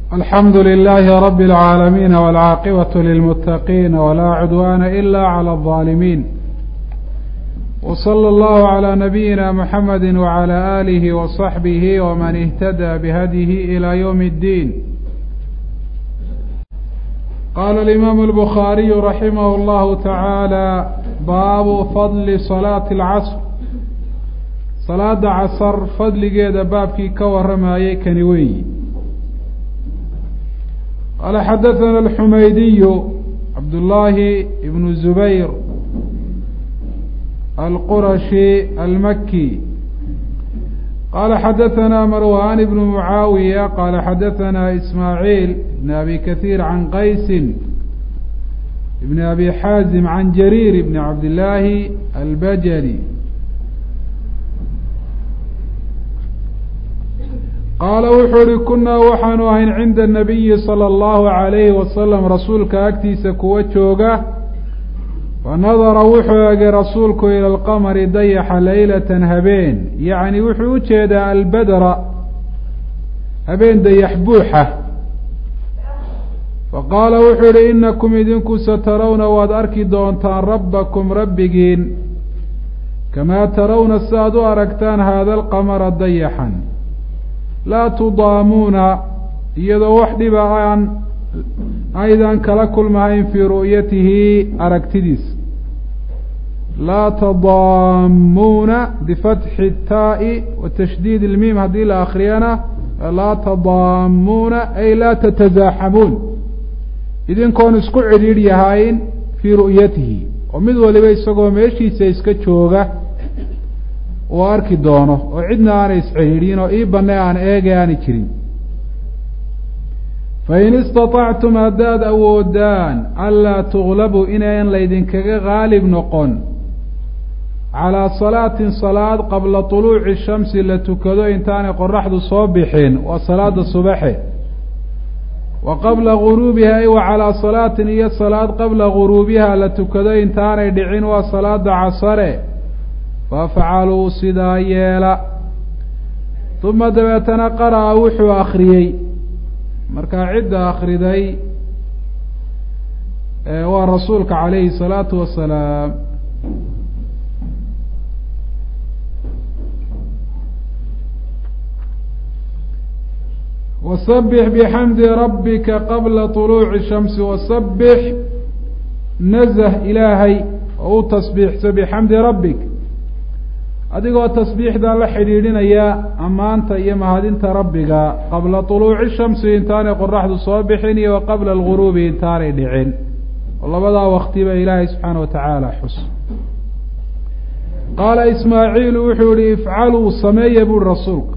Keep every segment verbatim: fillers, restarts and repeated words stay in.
الحمد لله رب العالمين والعاقبة للمتقين ولا عدوان إلا على الظالمين، وصلى الله على نبينا محمد وعلى آله وصحبه ومن اهتدى بهديه إلى يوم الدين. قال الإمام البخاري رحمه الله تعالى: باب فضل صلاة العصر. صلاة عصر فضل جيد بابكي كورمايي كنوي. قال حدثنا الحميدي عبد الله بن الزبير القرشي المكي قال حدثنا مروان بن معاوية قال حدثنا إسماعيل بن أبي كثير عن قيس بن أبي حازم عن جرير بن عبد الله البجلي qaala wuxuu uhi kunnaa waxaanu ahayn cinda anabiyi sala allahu calayhi wasalam rasuulka agtiisa kuwa jooga fa nadara wuxuu egay rasuulku ila alqamari dayaxa leylatan habeen, yacni wuxuu u jeedaa albadra habeen dayax buuxa. faqaala wuxuu ihi inakum idinku satarawna waad arki doontaan rabbakum rabbigiin kamaa tarawna si aad u aragtaan haada alqamara dayaxan, laa tudaamuuna iyadoo wax dhiba aan aydan kala kulmahayn fii ru'yatihi aragtidiisa. laa tadaamuuna bifatxi taa'i wa tashdiid ilmiim haddii la akriyana laa tadaamuuna ay laa tatasaaxamuun, idinkoon isku cidhiidh yahayn fii ru'yatihi, oo mid waliba isagoo meeshiisa iska jooga uu arki doono oo cidna aanay iscidhiidhin oo ii banne aan eege aani jirin. fain istatactum haddaad awoodaan anlaa tuglabuu inayn laydinkaga qaalib noqon calaa salaatin salaad qabla tuluuci shamsi la tukado intaanay qoraxdu soo bixin, waa salaada subaxe, wa qabla guruubiha ay wa calaa salaatin iyo salaad qabla guruubiha la tukado intaanay dhicin, waa salaada casare, fafacaluu sidaa yeela. uma dabeetana qara'a wuxuu akriyey, markaa cidda akriday waa rasuulka calayhi الsalaatu wasalaam. wasabix bixamdi rabbika qabla طuluuci shamsi, wasabix nazh ilaahay oo u tasbiixso bixamdi rabbik adigoo tasbiixdaa la xidhiidhinaya ammaanta iyo mahadinta rabbiga qabla طuluuci shamsi intaanay qoraxdu soo bixin iyo wa qabla alguruubi intaanay dhicin, oo labadaa waktiba ilaahay subxaana wa tacaala xus. qaala ismaaciilu wuxuu yihi ifcaluu sameeya buuri rasuulka,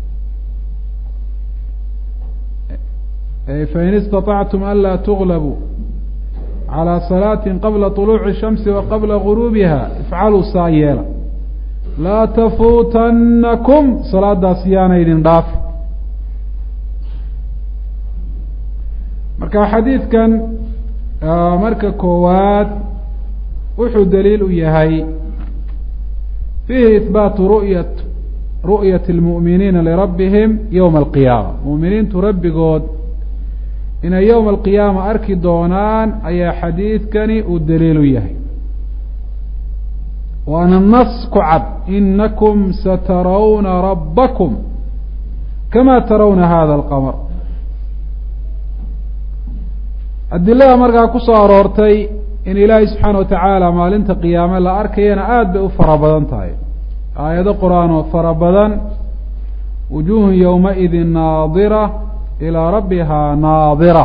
fain istaطactum an laa tuglabuu calىa salaatin qabla طuluuci shamsi wa qabla guruubiha ifcaluu saa yeela, laa tafuutannakum salaadaas yaana idin dhaafi. marka xadiidkan marka koowaad wuxuu daliil u yahay fiihi ihbaatu ru'yat ru'yati اlmu'miniina lirabbihim yowma alqiyaama, mu'miniintu rabbigood inay yowma alqiyaama arki doonaan ayaa xadiidkani uu daliil u yahay. waana nas ku cad inakum satarawna rabbakum kama tarawna hada alqamar. adilada markaa ku soo aroortay in ilaahay subxaana wa tacaala maalinta qiyaame la arkayana aada bay u fara badan tahay, aayado qur-aan oo fara badan. wujuuhun yowmaidin naadira ilaa rabbihaa naadira,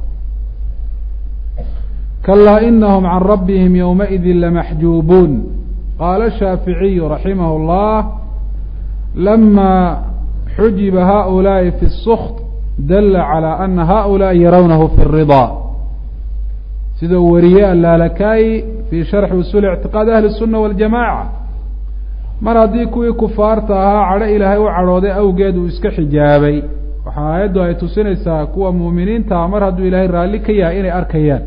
kalaa inahum can rabbihim yowmaidin lamaxjuubuun. qaala الshaaficiyu raximah اllah lama xujiba haؤulaaءi fi الskt dala calى ana haؤulaaءi yarawnahu fi الriضا, sida uu wariyey alaalakayi fii sharxi usuuli اctiqaad ahli الsuna waاljamaca. mar haddii kuwii kufaarta ahaa cadho ilaahay u cadhooday awgeed uu iska xijaabay, waxaa aayaddu ay tusinaysaa kuwa muuminiinta mar hadduu ilaahay raalli ka yahay inay arkayaan.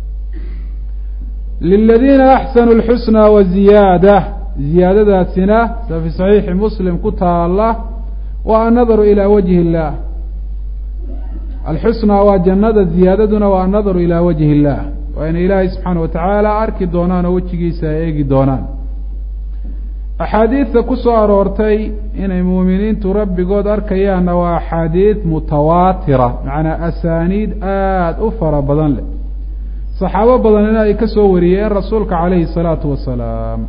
liladiina axsanuu اlxusnى waziyaada, ziyaadadaasina sida fi saxiixi muslim ku taala waa annadaru ilaa wajhi اllah, alxusnى waa jannada ziyaadaduna waa annadaru ilaa wajhi illah waa inay ilaahay subxaana watacaala arki doonaan oo wejigiisa ay eegi doonaan axaadiidta ku soo aroortay inay muuminiintu rabbigood arkayaanna waa axaadiid mutawaatira macnaa asaaniid aada u fara badan leh saxaabo badanina ay ka soo wariyeen rasuulka calayhi الsalaatu wasalaam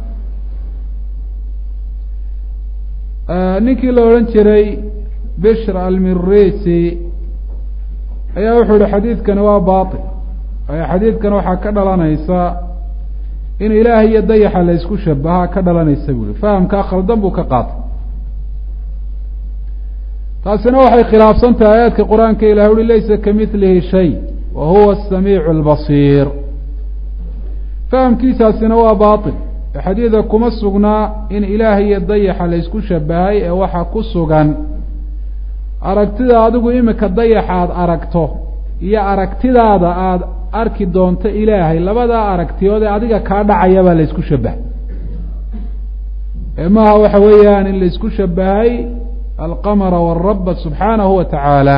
ninkii la odhan jiray bishr almirisi ayaa wuxuu yihi xadiidkani waa baطil waayo xadiidkan waxaa ka dhalanaysa in ilaahay iyo dayaxa la isku shabahaa ka dhalanaysa buu yihi fahamkaa khaldan buu ka qaatay taasina waxay khilaafsan tahay aayaadka qur-aanka ilahi uhi laysa kamilihi shay wa huwa الsamiicu اlbasiir fahamkiisaasina waa baطil xadiida kuma sugnaa in ilaahay iyo dayaxa la isku shabahay ee waxa ku sugan aragtida adigu imika dayaxa aada aragto iyo aragtidaada aada arki doonto ilaahay labadaa aragtiyood ee adiga kaa dhacaya baa la isku shabahay ee maaha waxa weeyaan in la isku shabahay alqamara wاraba subxaanahu wa tacaala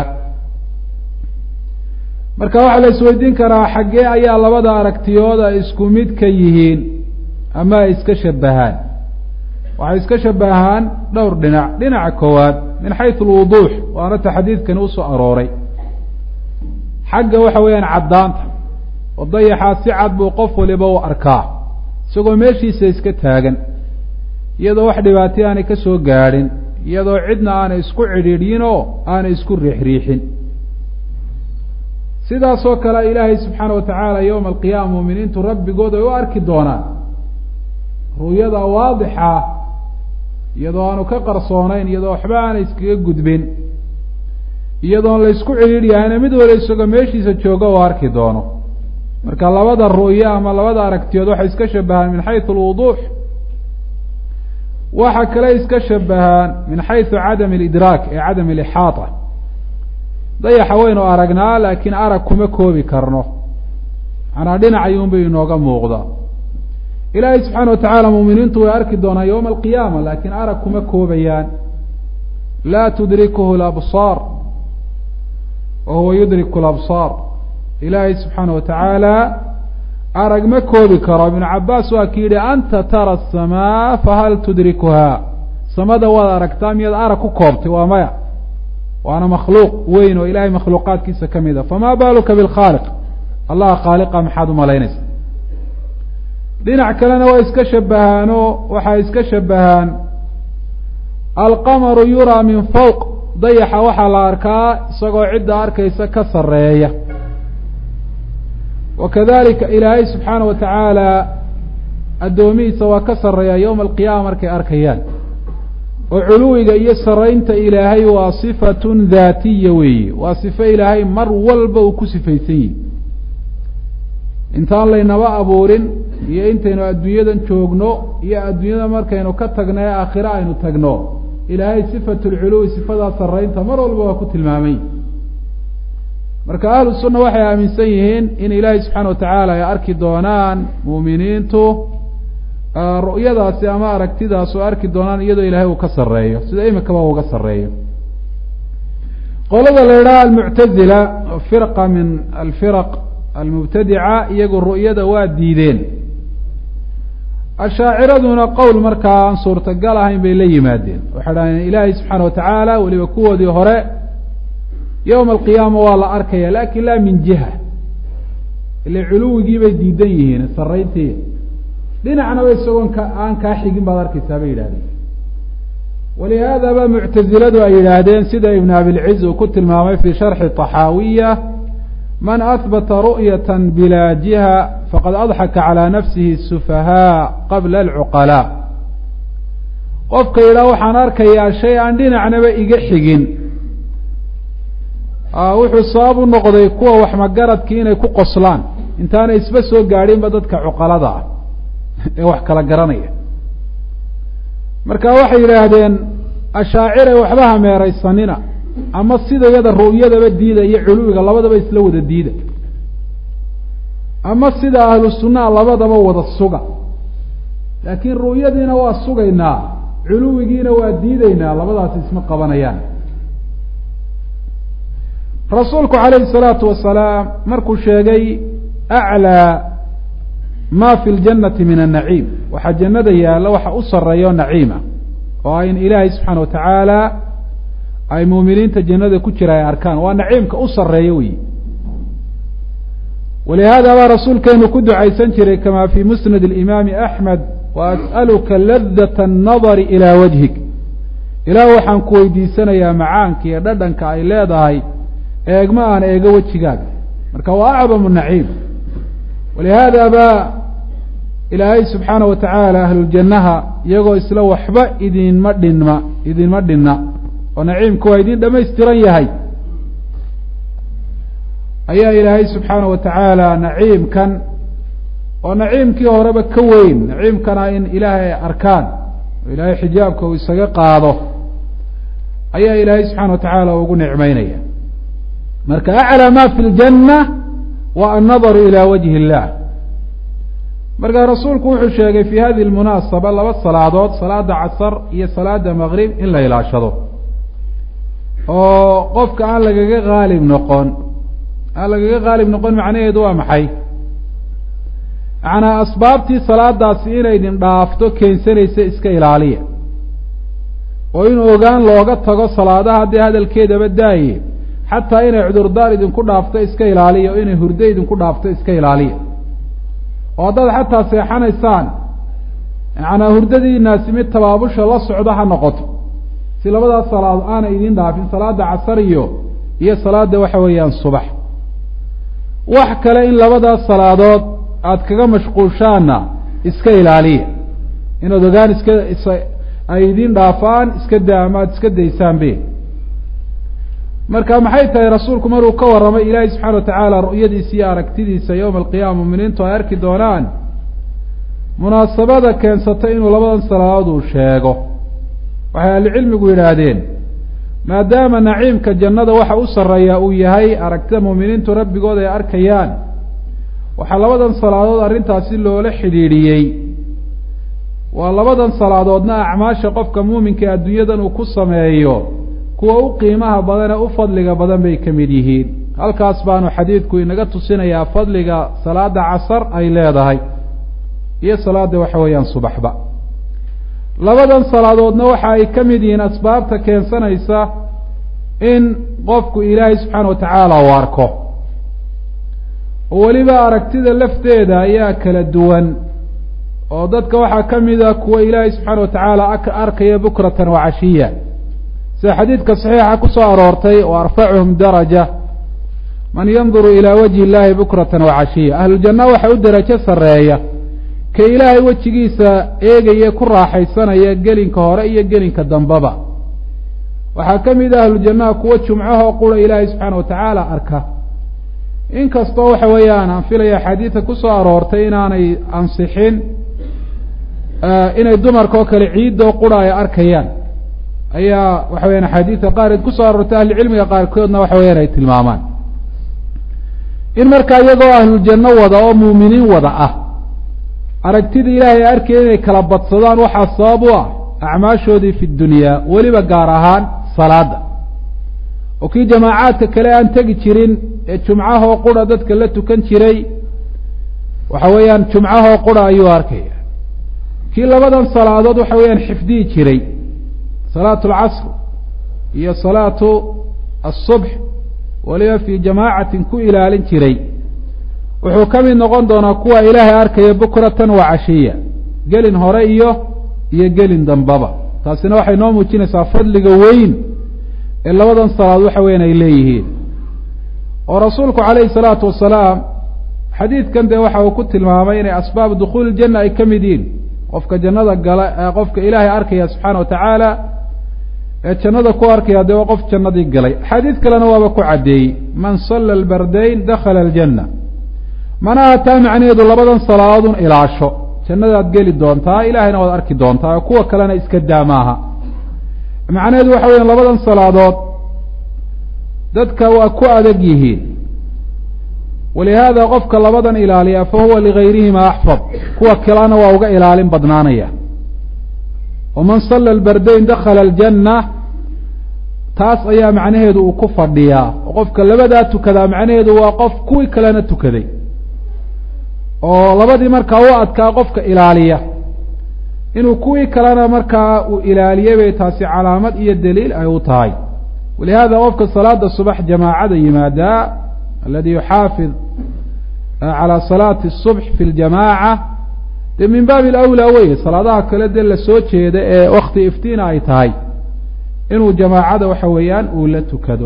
marka waxaa la isweydiin karaa xaggee ayaa labada aragtiyood ay isku mid ka yihiin ama ay iska shabahaan waxay iska shabahaan dhowr dhinac dhinaca koowaad min xaysu alwuduux waana ta xadiidkani usoo arooray xagga waxa weeyaan caddaanta oo dayaxaa si cad buu qof waliba u arkaa isagoo meeshiisa iska taagan iyadoo wax dhibaatay aanay ka soo gaadhin iyadoo cidna aanay isku cidhiidhin oo aanay isku riixriixin sidaasoo kale ilaahay subxaana wa tacaala yowma alqiyaama muuminiintu rabbigood ay u arki doonaan ru'yada waadixa iyadoo aanu ka qarsoonayn iyadoo waxba aanay iskaga gudbin iyadoon la isku cidhiidhyahayna mid wala isagoo meeshiisa jooga oo arki doono marka labada ru'yo ama labada aragtiyood waxay iska shabahaan min xaysu alwuduux waxa kale iska shabahaan min xaysu cadam alidraak ee cadam alixaata dayaxa waynu aragnaa laakiin arag kuma koobi karno manaa dhinacayuunbay inooga muuqdaa ilaahay subxaana watacaala muuminiintu way arki doonaan yowma alqiyaama laakiin arag kuma koobayaan laa tudrikuhu labsaar wa huwa yudriku labsaar ilaahay subxaana wa tacaala arag ma koobi karo ibnu cabaas waa ki yidhi anta tara asamaa fahal tudrikuhaa samada waad aragtaa miyaad arag ku koobtay waa maya waana makhluuq weyn oo ilahay makhluuqaadkiisa ka mid a famaa baaluka bilkhaaliq allaha khaaliqa maxaad umalaynaysa dhinac kalena waa iska shabahaanoo waxay iska shabahaan alqamaru yuraa min fawq dayaxa waxaa la arkaa isagoo cidda arkaysa ka sareeya wakadalika ilaahay subxaana wa tacaala addoomihiisa waa ka sareeya yowma alqiyaama markay arkayaan oo culuwiga iyo saraynta ilaahay waa sifatun daatiya weeye waa sifo ilaahay mar walba uu ku sifaysan yihi intaan laynaba abuurin iyo intaynu adduunyadan joogno iyo adduunyada markaynu ka tagna ee aakhire aynu tagno ilaahay sifatu lculuwi sifadaa saraynta mar walba waa ku tilmaamay marka ahlu sunna waxay aaminsan yihiin in ilaahay subxaana wa tacaala ay arki doonaan muuminiintu ru'yadaasi ama aragtidaas oo arki doonaan iyadoo ilaahay uu ka sareeyo sida imikaba uga sareeyo qolada la idhaha almuctazila firqa min alfiraq almubtadica iyagu ru'yada waa diideen ashaaciraduna qowl markaa aan suurtagal ahayn bay la yimaadeen waxay dhahdeen ilaahay subxaana wa tacaala weliba kuwoodii hore yowma alqiyaama waa la arkaya lakin laa min jiha ila culuwigii bay diidan yihiin sarayntii dhinacnaba isagoon ka aan kaa xigin baad arkaysaa bay yidhahdeen walihaada ba muctaziladu ay yidhaahdeen sida ibn abilciz uu ku tilmaamay fi sharxi طaxaawiya man ahbata ru'yata bila jiha faqad adxaka calى nafsihi الsufahaa qabla alcuqalaa qofka yidhaha waxaan arkayaa shay aan dhinacnaba iga xigin wuxuu sabab u noqday kuwa waxmagaradkii inay ku qoslaan intaanay isba soo gaadhinba dadka cuqalada ah ee wax kala garanaya marka waxay yidhaahdeen ashaacire waxba hameeraysanina ama sida yada ru'yadaba diida iyo culuwiga labadaba isla wada diida ama sida ahlu sunnaha labadaba wada suga laakiin ru'yadiina waa sugaynaa culuwigiina waa diideynaa labadaasi isma qabanayaan rasuulku calayhi الsalaatu wasalaam markuu sheegay aclىa ma fi اljannati min الnaciim waxaa jannada yaalla waxa u sareeyo naciima oo in ilaahay subxaana watacaala ay muuminiinta jannada ku jira ay arkaan waa naciimka u sareeyo wey walihaada baa rasuulkeenu ku ducaysan jiray kama fi musnad اlimaami axmed waas'aluka ladata الnadari ilaa wajhik ilaah waxaan ku weydiisanayaa macaanka iyo dhadhanka ay leedahay eegma aan eego wejigaaga marka waa acdamu naciim walihaada baa ilaahay subxaana wa tacaala ahluljannaha iyagoo isla waxba idinma dhinma idinma dhinna oo naciimku waa idin dhamaystiran yahay ayaa ilaahay subxaana wa tacaala naciimkan oo naciimkii horeba ka weyn naciimkana in ilaahay ay arkaan oo ilaahay xijaabka uu isaga qaado ayaa ilaahay subxaana wa tacaala ugu nicmeynaya marka aclى ma fi اljanna wa annadaru ilى wajhi اllah marka rasuulku wuxuu sheegay fi hadihi اlmunaasaba laba salaadood salaada casr iyo salaada maqrib in la ilaashado oo qofka aan lagaga haalib noqon aan lagaga haalib noqon macnaheedu waa maxay macnaa asbaabtii salaadaasi inay idin dhaafto keensanaysa iska ilaaliya oo in ogaan looga tago salaadaha haddii hadalkeedaba daaye xataa inay cudurdaar idinku dhaafto iska ilaaliya o inay hurdo idinku dhaafto iska ilaaliya oo haddaad xataa seexanaysaan macnaa hurdadiinaasi mid tabaabusha la socdo ha noqoto si labadaas salaadood aanay idin dhaafin salaada casar iyo iyo salaada waxa weeyaan subax wax kale in labadaas salaadood aada kaga mashquulshaana iska ilaaliya inaad ogaan iska ay idin dhaafaan iska daa ama aada iska daysaanbe marka maxay tahay rasuulku maruu ka warramay ilaahay subxaana wa tacaala ru'yadiisa iyo aragtidiisa yowma alqiyaama muminiintu ay arki doonaan munaasabada keensatay inuu labadan salaadood uu sheego waxay ahlucilmigu yidhaahdeen maadaama naciimka jannada waxa u sarreeyaa uu yahay aragtida muuminiintu rabbigood ay arkayaan waxaa labadan salaadood arrintaasi loola xidhiidhiyey waa labadan salaadoodna acmaasha qofka muuminka ee adduunyadan uu ku sameeyo kuwa u qiimaha badan ee u fadliga badan bay ka mid yihiin halkaas baanu xadiidku inaga tusinayaa fadliga salaada casar ay leedahay iyo salaada waxa weeyaan subaxba labadan salaadoodna waxa ay ka mid yihiin asbaabta keensanaysa in qofku ilaahay subxaana wa tacaala uu arko oo weliba aragtida lafteeda ayaa kala duwan oo dadka waxaa ka mida kuwa ilaahay subxaana wa tacaala arkaya bukratan wa cashiya sida xadiidka saxiixa ku soo aroortay wa arfacuhum daraja man yanduru ilaa wajhi illahi bukratan wa cashiya ahlujanna waxa u derajo sarreeya ka ilaahay wejigiisa eegaya ku raaxaysanaya gelinka hore iyo gelinka dambaba waxaa ka mid ah ahlujannaha kuwa jumcahoo qura ilaahay subxaana wa tacaala arka inkastoo waxa weeyaan aan filaya xadiidka ku soo aroortay inaanay ansixin inay dumarka oo kale ciidoo qura ay arkayaan ayaa waxa weyaan axaadiidka qaarkeed kusoo aroortay ahlucilmiga qaarkoodna waxa weyaan ay tilmaamaan in markaa iyagoo ahlujanno wada oo muuminiin wada ah aragtida ilaahay arkaya inay kala badsadaan waxaa sabab u ah acmaashoodii fi dunyaa weliba gaar ahaan salaada oo kii jamaacaadka kale aan tegi jirin ee jumcahoo qura dadka la tukan jiray waxa weeyaan jumcahoo qura ayuu arkaya kii labadan salaadood waxa weeyaan xifdiyi jiray salaatu alcasr iyo salaatu asubx waliba fii jamaacatin ku ilaalin jiray wuxuu ka mid noqon doonaa kuwa ilaahay arkaya bukratan wa cashiya gelin hore iyo iyo gelin dambaba taasina waxay noo muujinaysaa fadliga weyn ee labadan salaad waxa weyan ay leeyihiin oo rasuulku calayhi salaatu wasalaam xadiidkan dee waxa uu ku tilmaamay inay asbaab dukhuuli iljanna ay ka mid yihiin qofka jannada gala qofka ilaahay arkaya subxaana wa tacaala ee jannada ku arkaya dee waa qof jannadii galay xadiid kalena waaba ku caddeeyey man salla albardayn dakhala aljanna manaha taa macnaheedu labadan salaadoodun ilaasho jannadaad geli doontaa ilaahayna waad arki doontaa oo kuwa kalena iska daa maaha macnaheedu waxa weya labadan salaadood dadka waa ku adag yihiin walihaada qofka labadan ilaaliya fa huwa ligayrihima axfad kuwa kalena waa uga ilaalin badnaanaya waman salla albardayn dakhala aljanna taas ayaa macnaheedu uu ku fadhiyaa oo qofka labadaa tukadaa macnaheedu waa qof kuwii kalena tukaday oo labadii markaa u adkaa qofka ilaaliya inuu kuwii kalena markaa uu ilaaliyay bay taasi calaamad iyo daliil ay u tahay walihada qofka salaada subax jamaacada yimaadaa aladi yuxaafid calى salaati الصubx fi اljamaaca dee min baabi alawlaa weye salaadaha kale dee lasoo jeeda ee wakti iftiina ay tahay inuu jamaacada waxa weeyaan uu la tukado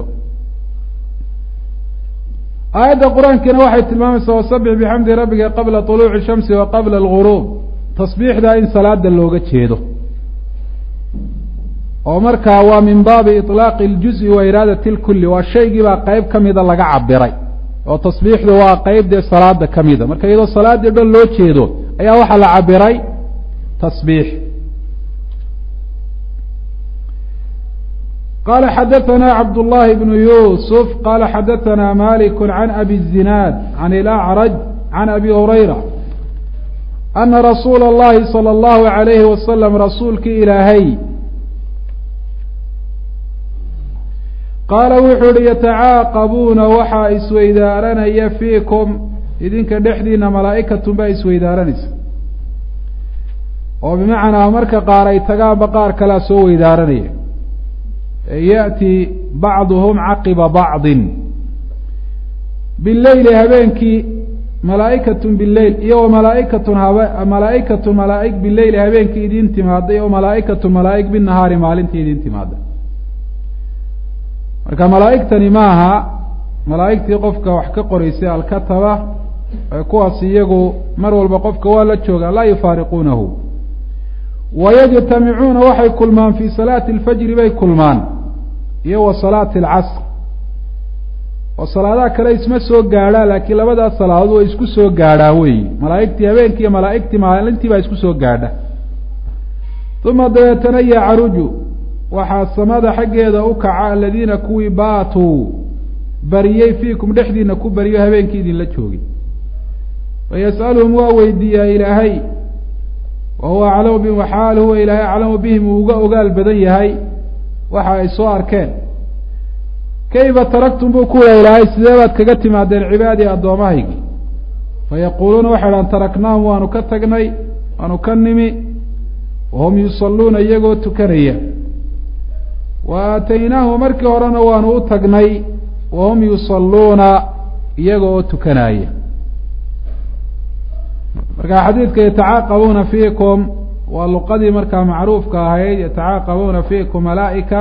aayadda qur-aankiina waxay tilmaamaysaa wasabix bixamdi rabbika qabla طuluuci الshamsi wa qabla اlguruub tasbiixda in salaada looga jeedo oo markaa waa min baabi iطlaaqi اljuزءi wa iraadati اlkuli waa shaygii baa qeyb kamida laga cabiray oo tasbiixdu waa qeyb dee salaada kamida marka iyadoo salaadii dhan loo jeedo ayaa waxaa la cabiray tasbiix qala xadaثna cabd الlahi bn yusf qala xadaثna malik can abi الzinaad can اlأcraj can abi hurayra ana rasuula اllahi salى اllahu عalayhi wasalam rasuulkii ilaahay qaala wuxuu uhi yatacaaqabuuna waxaa isweydaaranaya fiikum idinka dhexdiina malaa'ikatun baa isweydaaranaysa oo bimacnaa marka qaar ay tagaanba qaar kalea soo weydaaranaya ya'ti bacduhum caqiba bacdin bileyli habeenkii malaa'ikatun bileyl iyo wa malaa'ikatun hab malaa'ikatun malaa'ig bileyli habeenkii idin timaaday oo malaa'ikatun malaa'ig binahaari maalintii idin timaaday marka malaa'igtani maaha malaa'igtii qofka wax ka qoraysay alkataba kuwaas iyagu mar walba qofka waa la joogaa laa yufaariquunahu wayajtamicuuna waxay kulmaan fii salaati alfajri bay kulmaan iyo wa salaati alcasr oo salaadaha kale isma soo gaadhaa laakiin labadaas salaadood way isku soo gaadhaa weyi malaa'igtii habeenkii iyo malaa'igtii maalintii baa isku soo gaadha uma dabeetana yacruju waxaa samada xaggeeda u kaca aladiina kuwii baatuu bariyey fiikum dhexdiina ku bariyo habeenkii idinla joogay fayas'aluhum waa weydiiyaa ilaahay wa huwa aclamu bihim waxaal huwa ilaahay aclamu bihim uu uga ogaal badan yahay waxa ay soo arkeen kayfa taraktum buu ku leha ilaahay sidee baad kaga timaadeen cibaadii addoomahaygii fayaquuluuna waxay dhahan taraknaahum waanu ka tagnay waanu ka nimi wahum yusalluuna iyagoo tukanaya wa aataynaahu markii horena waanu u tagnay wahum yusalluuna iyaga oo tukanaya marka xadiidka yatacaaqabuuna fiikum waa luqadii markaa macruufka ahayd yatacaaqabuuna fiikum malaa'ika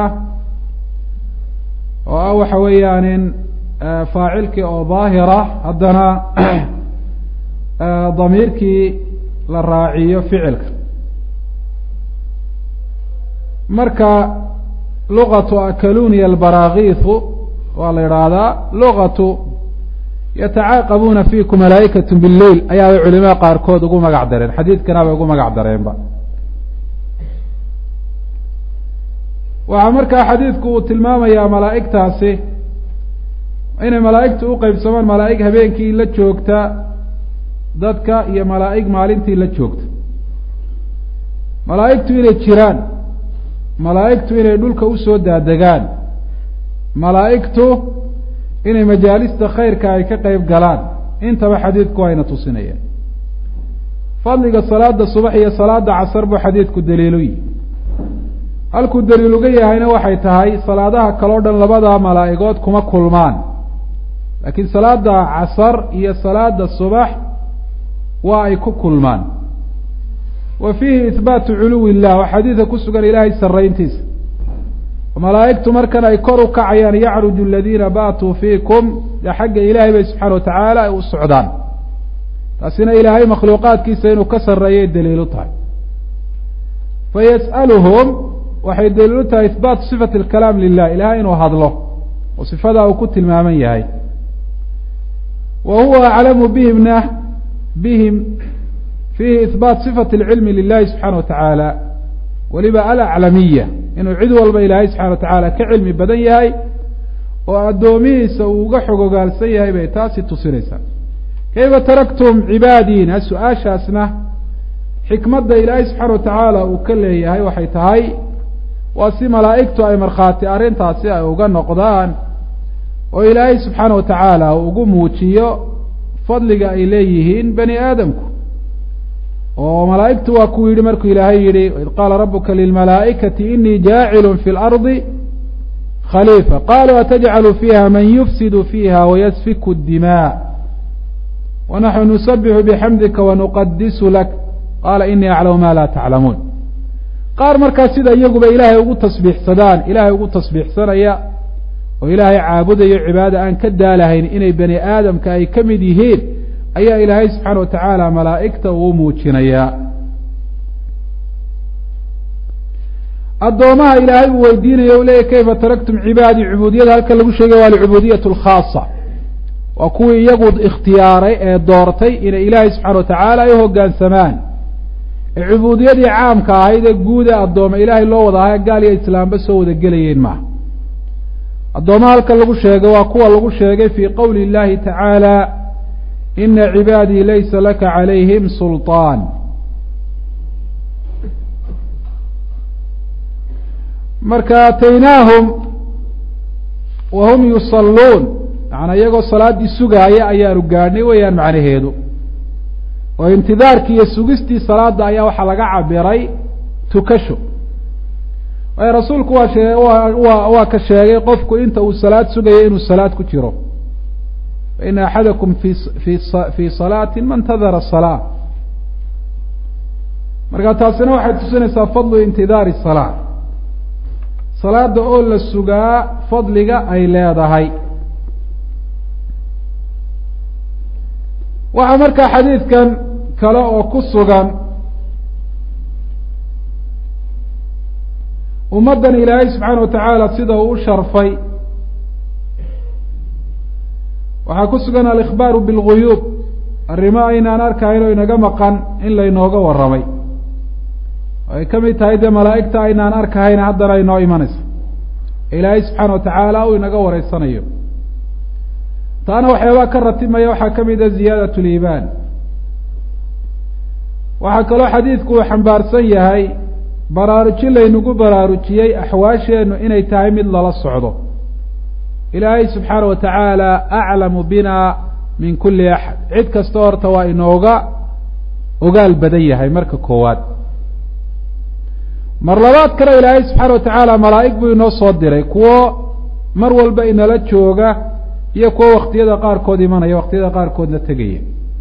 oo ah waxa weeyaanin faacilkii oo daahira haddana damiirkii la raaciyo ficilka marka luqatu akaluniya albaraakiisu waa la idhaahdaa luqatu yatacaaqabuuna fiikum malaa'ikatu bileyl ayaabay culimada qaarkood ugu magac dareen xadiidkana bay ugu magac dareenba waxaa markaa xadiidku uu tilmaamayaa malaa'igtaasi inay malaa'igtu u qeybsamaan malaa'ig habeenkii la joogta dadka iyo malaa'ig maalintii la joogta malaa'igtu inay jiraan malaa'igtu inay dhulka usoo daadegaan malaa'igtu inay majaalista khayrka ay ka qeyb galaan intaba xadiidku wayna tusinayaan fadliga salaada subax iyo salaada casar buu xadiidku daliilu yihi halkuu daliil uga yahayna waxay tahay salaadaha kaleo dhan labadaa malaa'igood kuma kulmaan laakiin salaada casar iyo salaada subax waa ay ku kulmaan wa fiihi ihbaatu culuwi illah oo xadiidka ku sugan ilaahay sarrayntiisa malaa'igtu markan ay kor u kacayaan yacruju aladiina baatuu fiikum dee xagga ilaahay bay subxaana watacaala ay u socdaan taasina ilaahay makhluuqaadkiisa inuu ka sarreeyay daliilu tahay fayas'aluhum waxay daliilu tahay ihbaatu sifati alkalaam lilah ilahay inuu hadlo oo sifadaa uu ku tilmaaman yahay wa huwa aclamu bihimna bihim fiihi ihbaat sifati alcilmi lilahi subxaana watacaala weliba alaclamiya inuu cid walba ilaahay subxana watacaala ka cilmi badan yahay oo addoomihiisa uu uga xogogaalsan yahay bay taasi tusinaysaa kayfa taraktum cibaadiina su-aashaasna xikmadda ilaahay subxaana watacaala uu ka leeyahay waxay tahay waa si malaa'igtu ay markhaati arrintaasi ay uga noqdaan oo ilaahay subxaana wa tacaala ugu muujiyo fadliga ay leeyihiin bani aadamku oo malaa'igtu waa ku yidhi markuu ilaahay yidhi id qaala rabuka lilmalaa'ikati inii jaacilun fi اlardi khaliifa qaluu atajcalu fiiha man yufsidu fiiha wayasfiku اdimaa wanaxnu nusabixu bixamdika wanuqadisu lak qaala inii aclamu ma laa taclamuun qaar markaa sida iyaguba ilaahay ugu tasbiixsadaan ilaahay ugu tasbiixsanaya oo ilaahay caabudayo cibaada aan ka daalahayn inay bani aadamka ay ka mid yihiin ayaa ilaahay subxaana wa tacaala malaa'igta uu muujinayaa addoomaha ilaahay uu weydiinayo u leeyahy kayfa taraktum cibaadii cubuudiyada halka lagu sheegay waa alcubuudiyatu alkhaasa waa kuwii iyagu ikhtiyaaray ee doortay inay ilaahay subxana wa tacaala ay hoggaansamaan ee cubuudiyadii caamka ahayd ee guuda addooma ilaahay loo wada ahaa gaal iyo islaamba soo wada gelayeen maaha addoomaha halka lagu sheegay waa kuwa lagu sheegay fii qowli اllahi tacaala ina cibaadii laysa laka calayhim sulطaan marka ataynaahum wa hum yusalluun yaani iyagoo salaaddii sugaaya ayaanu gaadhnay weeyaan macnaheedu oo intidaarkii iyo sugistii salaada ayaa waxaa laga cabiray tukasho waayo rasuulku waa shee waa waa ka sheegay qofku inta uu salaad sugayo inuu salaad ku jiro faina axadakum fi fi fii salaati ma intadara salaa marka taasina waxay tusinaysaa fadlu intidaari salaa salaada oo la sugaa fadliga ay leedahay waxaa markaa xadiidkan kale oo ku sugan ummaddan ilaahay subxaana wa tacaala sida uu u sharfay waxaa ku sugan alikhbaaru bilguyuub arrimo aynaan arkahayn oo inaga maqan in laynooga warramay ay ka mid tahay dee malaa'igta aynaan arkahayn haddana inoo imanayso ilaahay subxaana wa tacaala uu inaga wareysanayo taana waxyaabaa ka ratimaya waxaa ka mid a ziyaadat liibaan waxaa kaloo xadiidku uu xambaarsan yahay baraarujin laynagu baraarujiyey axwaasheennu inay tahay mid lala socdo ilaahay subxaana wa tacaala aclamu bina min kuli axad cid kasta horta waa inooga ogaal badan yahay marka koowaad mar labaad kale ilaahay subxaana wa tacaala malaa'ig buu inoo soo diray kuwo mar walba inala jooga iyo kuwo waktiyada qaarkood imanaya waktiyada qaarkoodna tegaya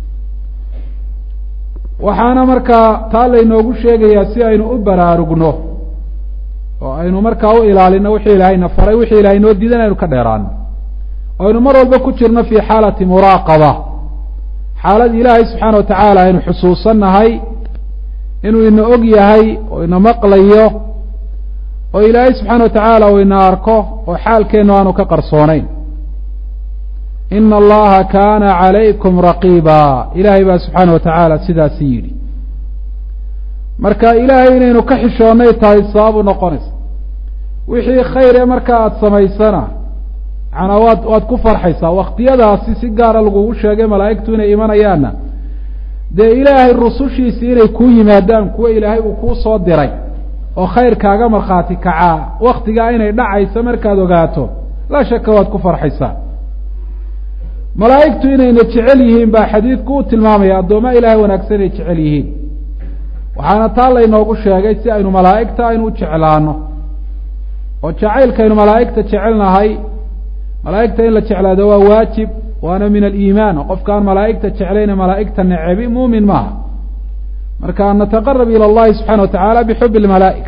waxaana markaa taa laynoogu sheegayaa si aynu u baraarugno oo aynu markaa u ilaalino wixii ilaahayna faray wixii ilahay noo diidan aynu ka dheeraano o aynu mar walba ku jirno fii xaalati muraaqaba xaalad ilaahay subxaana wa tacaala aynu xusuusannahay inuu ina og yahay oo ina maqlayo oo ilaahay subxaana wa tacaala uu ina arko oo xaalkeennu aanu ka qarsoonayn ina allaha kaana calaykum raqiiba ilaahay baa subxaana wa tacaala sidaasi yidhi marka ilaahay inaynu ka xishoonnay tahay sabab u noqonaysa wixii khayr ee marka aada samaysana macnaa waad waad ku farxaysaa waktiyadaasi si gaara lagugu sheegay malaa'igtu inay imanayaanna dee ilaahay rusushiisii inay kuu yimaadaan kuwa ilaahay uu kuu soo diray oo khayr kaaga markhaati kacaa waktigaa inay dhacayso markaad ogaato laa shaka waad ku farxaysaa malaa'igtu inayna jecel yihiin baa xadiidku u tilmaamaya addoommaa ilaahay wanaagsan inay jecel yihiin waxaana taa laynoogu sheegay si aynu malaa'igta aynu u jeclaano oo jacaylkaynu malaa'igta jecelnahay malaa'igta in la jeclaado waa waajib waana min aliimaan oo qofkaan malaa'igta jeclayna malaa'igta necebi muumin maaha marka an nataqarab ila allahi subxana wa tacaala bixubi lmalaa'ika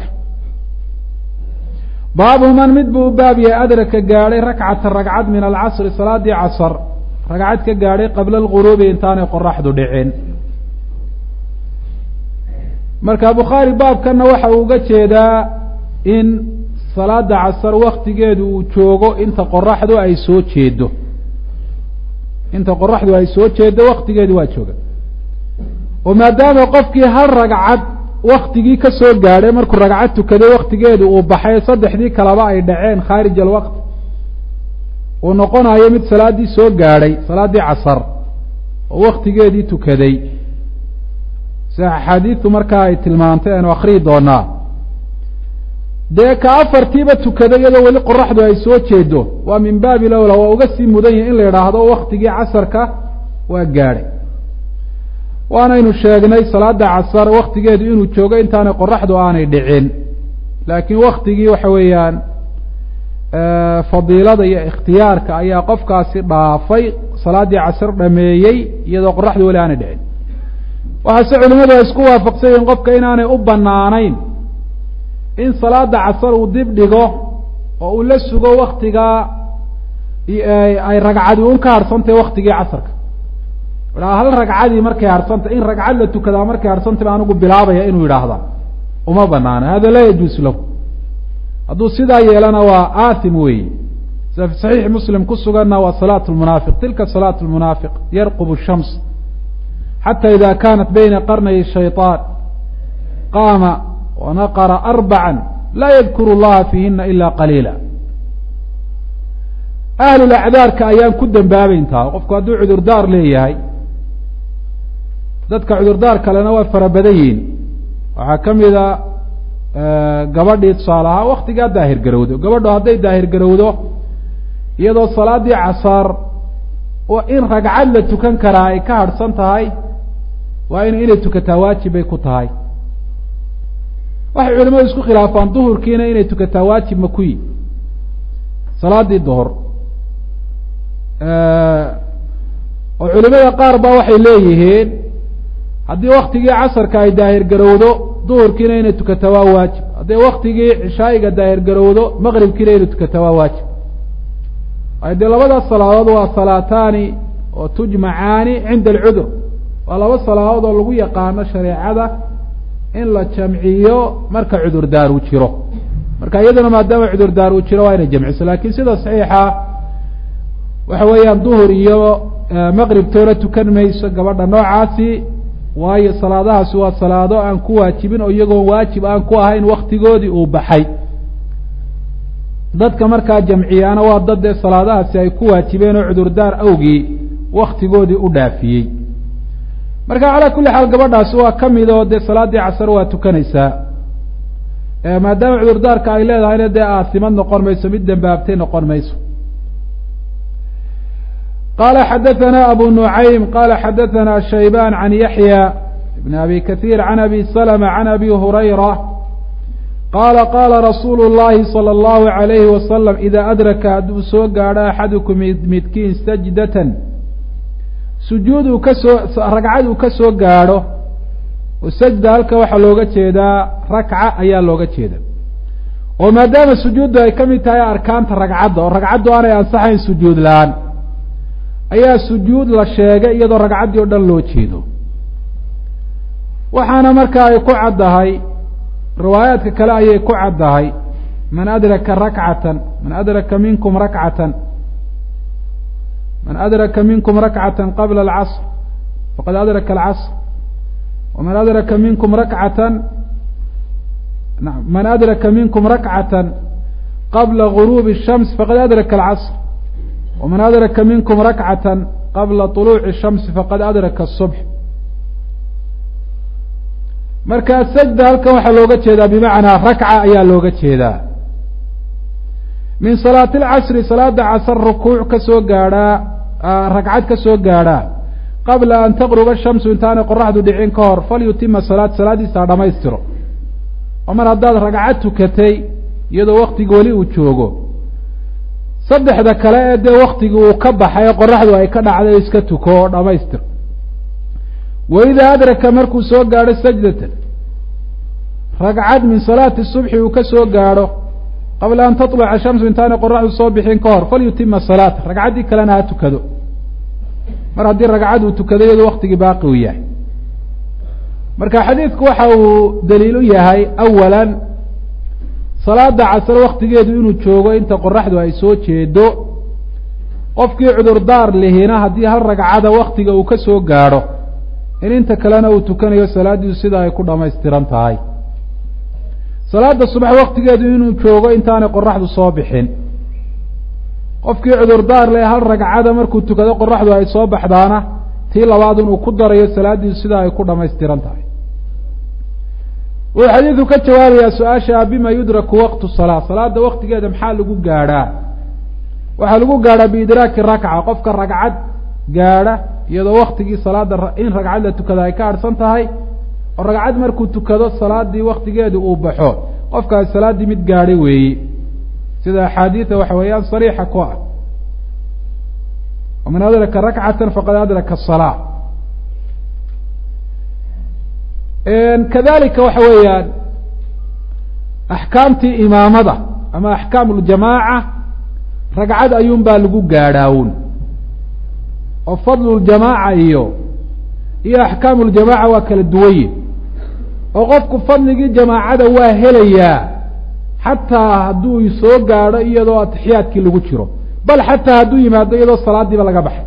baabu man mid buu u baab yahay adraka gaadhay rakcata ragcad min alcasri salaadii casr ragcad ka gaadhay qabla alguruubi intaanay qoraxdu dhicin marka bukhaari baabkana waxa uu uga jeedaa in salaada casr waktigeedu uu joogo inta qoraxdu ay soo jeedo inta qoraxdu ay soo jeedo waktigeedu waa jooga oo maadaama qofkii hal ragcad waktigii ka soo gaadhay markuu ragcad tukaday waktigeedu uu baxay saddexdii kaleba ay dhaceen khaarij alwaqt uu noqonayo mid salaaddii soo gaadhay salaaddii casar oo waktigeedii tukaday sida axaadiistu markaa ay tilmaantay aynu akriyi doonaa dee ka afartiiba tukada iyadoo weli qoraxdu ay soo jeedo waa min baabi lowla waa uga sii mudan yahi in la yidhaahdo waktigii casarka waa gaadhay. waanaynu sheegnay salaada casar waktigeedu inuu joogo intaanay qoraxdu aanay dhicin, laakiin waktigii waxa weeyaan fadiilada iyo ikhtiyaarka ayaa qofkaasi dhaafay salaaddii casar dhameeyey iyadoo qoraxdu weli aanay dhicin. waxaase culimadu ay isku waafaqsan yihiin qofka inaanay u banaanayn in salaada casar uu dib dhigo oo uu la sugo waktigaa ay ragcadi un ka harhsantahy waktigii casarka. hal ragcadii markay harhsantah in ragcad la tukadaa markay harhsantah anigu bilaabaya inuu yidhaahda uma banaana, hada laa yajuus lahu. hadduu sidaa yeelana waa aathim weyi. sida fi saxiixi muslim ku suganna waa salaat lmunaafiq, tilka salaat lmunaafiq yarqubu shams xata ida kanat bayna qarnay shayطaan qaama wanaqara arbaca laa yadkuru llaha fiihina ila qaliila. ahlulacdaarka ayaan ku dembaabeyntaa qofku hadduu cudurdaar leeyahay. dadka cudurdaar kalena waa fara badan yihiin. waxaa ka mida gabadhii tusaale ahaa waktigaa daahir garowdo. gabadho hadday daahir garowdo iyadoo salaadii casaar in ragcad la tukan karaa ay ka harhsan tahay, waa in inay tukataa waajib bay ku tahay. waxay culimadu isku khilaafaan duhurkiina inay tukataa waajib ma kuyi salaadii duhur. oo culimada qaar ba waxay leeyihiin haddii waktigii casarka ay daahir garowdo duhurkiina inay tukataa waa waajib, hadday waktigii cishaa'iga daahir garowdo maqribkiina inay tukataa waa waajib. ay dee labadaas salaadood waa salaataani oo tujmacaani cinda alcudur, waa laba salaadood oo lagu yaqaano shareecada in la jamciyo marka cudurdaar uu jiro. marka iyaduna maadaama cudurdaar uu jiro waa inay jamciso, laakiin sida saxiixa waxa weeyaan duhur iyo maqrib toona tukan mayso gabadha noocaasi, waayo salaadahaasi waa salaado aan ku waajibin oo iyagoo waajib aan ku ahayn waktigoodii uu baxay. dadka markaa jamciyaana waa dad dee salaadahaasi ay ku waajibeen oo cudurdaar awgii waktigoodii u dhaafiyey. marka calaa kulli xaal gabadhaasi waa ka mid oo dee salaaddii casar waa tukanaysaa, maadaama cudurdaarka ay leedahayna dee aasimad noqon mayso, mid dembaabtay noqon mayso. qala xadaثna abu nuعaym qala xadaثna shaybaan can yaحya bn abi kaثيir can abi slma can abi hurayra qala qala rasuulu الlahi salى الlahu عalayhi wasalam ida adraka hadduu soo gaadho axadukum midkiin sajdatan sujuud uu kasoo ragcad uu ka soo gaadho. sajda halka waxaa looga jeedaa rakca ayaa looga jeeda, oo maadaama sujuuddu ay ka mid tahay arkaanta ragcadda oo ragcaddu aanay ansaxayn sujuud la-aan, ayaa sujuud la sheegay iyadoo ragcaddii o dhan loo jeedo. waxaana markaa ay ku caddahay riwaayaadka kale ayay ku caddahay man adraka rakcatan man adraka minkum rakcatan man adraka minkum rakcatan qabla alcasr faqad adraka alcasr waman adraka minkum rakcatan man adraka minkum rakcatan qabla guruubi الshams faqad adraka alcasr waman adraka minkum rakcatan qabla طuluuci الshamsi faqad adraka الصubx. marka sajda halkan waxaa looga jeedaa bimacnaa rakca ayaa looga jeedaa. min salaati اlcasri salaada casr rukuuc ka soo gaadhaa ragcad ka soo gaadhaa qabla an taqruba shamsu intaanay qoraxdu dhicin ka hor falyutima salaat salaadiisa ha dhamaystiro. oo mar haddaad ragcad tukatay iyadoo waktigi weli uu joogo, saddexda kale ee dee waktigii uu ka baxay ee qoraxdu ay ka dhacday iska tuko oo dhamaystir. waidaa adraka markuu soo gaadho sajdatan ragcad min salaati subxi uu ka soo gaadho qabla an taطlaca shamsu intaanay qoraxdu soo bixin ka hor falyutima salaata ragcaddii kalena ha tukado. mar haddii ragcad uu tukado iyadoo waktigii baaqi uu yahay. marka xadiidku waxa uu daliil u yahay awalan salaada casr waktigeedu inuu joogo inta qoraxdu ay soo jeedo. qofkii cudurdaar lihina haddii hal ragcada waktiga uu ka soo gaadho in inta kalena uu tukanayo salaadiisu sida ay ku dhamaystiran tahay. salaada subax waktigeedu inuu joogo intaanay qoraxdu soo bixin. qofkii cudurdaar leh hal ragcada markuu tukado qoraxdu ay soo baxdaana tii labaad inuu ku darayo salaadiisu sida ay ku dhamaystiran tahay. وحديث كجواب يا سؤال بما يدرك وقت الصلاة صلاة وقت كذا محل لجو جارا وحل لجو جارا بإدراك الركعة قفك الركعة جارا يدا وقت جي صلاة إن ركعة لا تكذا كار سنتهاي الركعة مركو تكذا الصلاة دي وقت كذا وبحو قفك الصلاة دي متجاري وي سيدا حديث وحويان صريحة قوة ومن أدرك ركعة فقد أدرك الصلاة إن كذلك وحويان أحكامتي إمامة أما أحكام الجماعة رقعد أيوم بالغو قاراون وفضل الجماعة إيو إيه أحكام الجماعة وكال الدوية وقفك فضل الجماعة واهليا حتى هدو يسوق قارا إيضا تحيات كي لغو تشيرو بل حتى هدو يمادا إيضا الصلاة دي بلغا بحي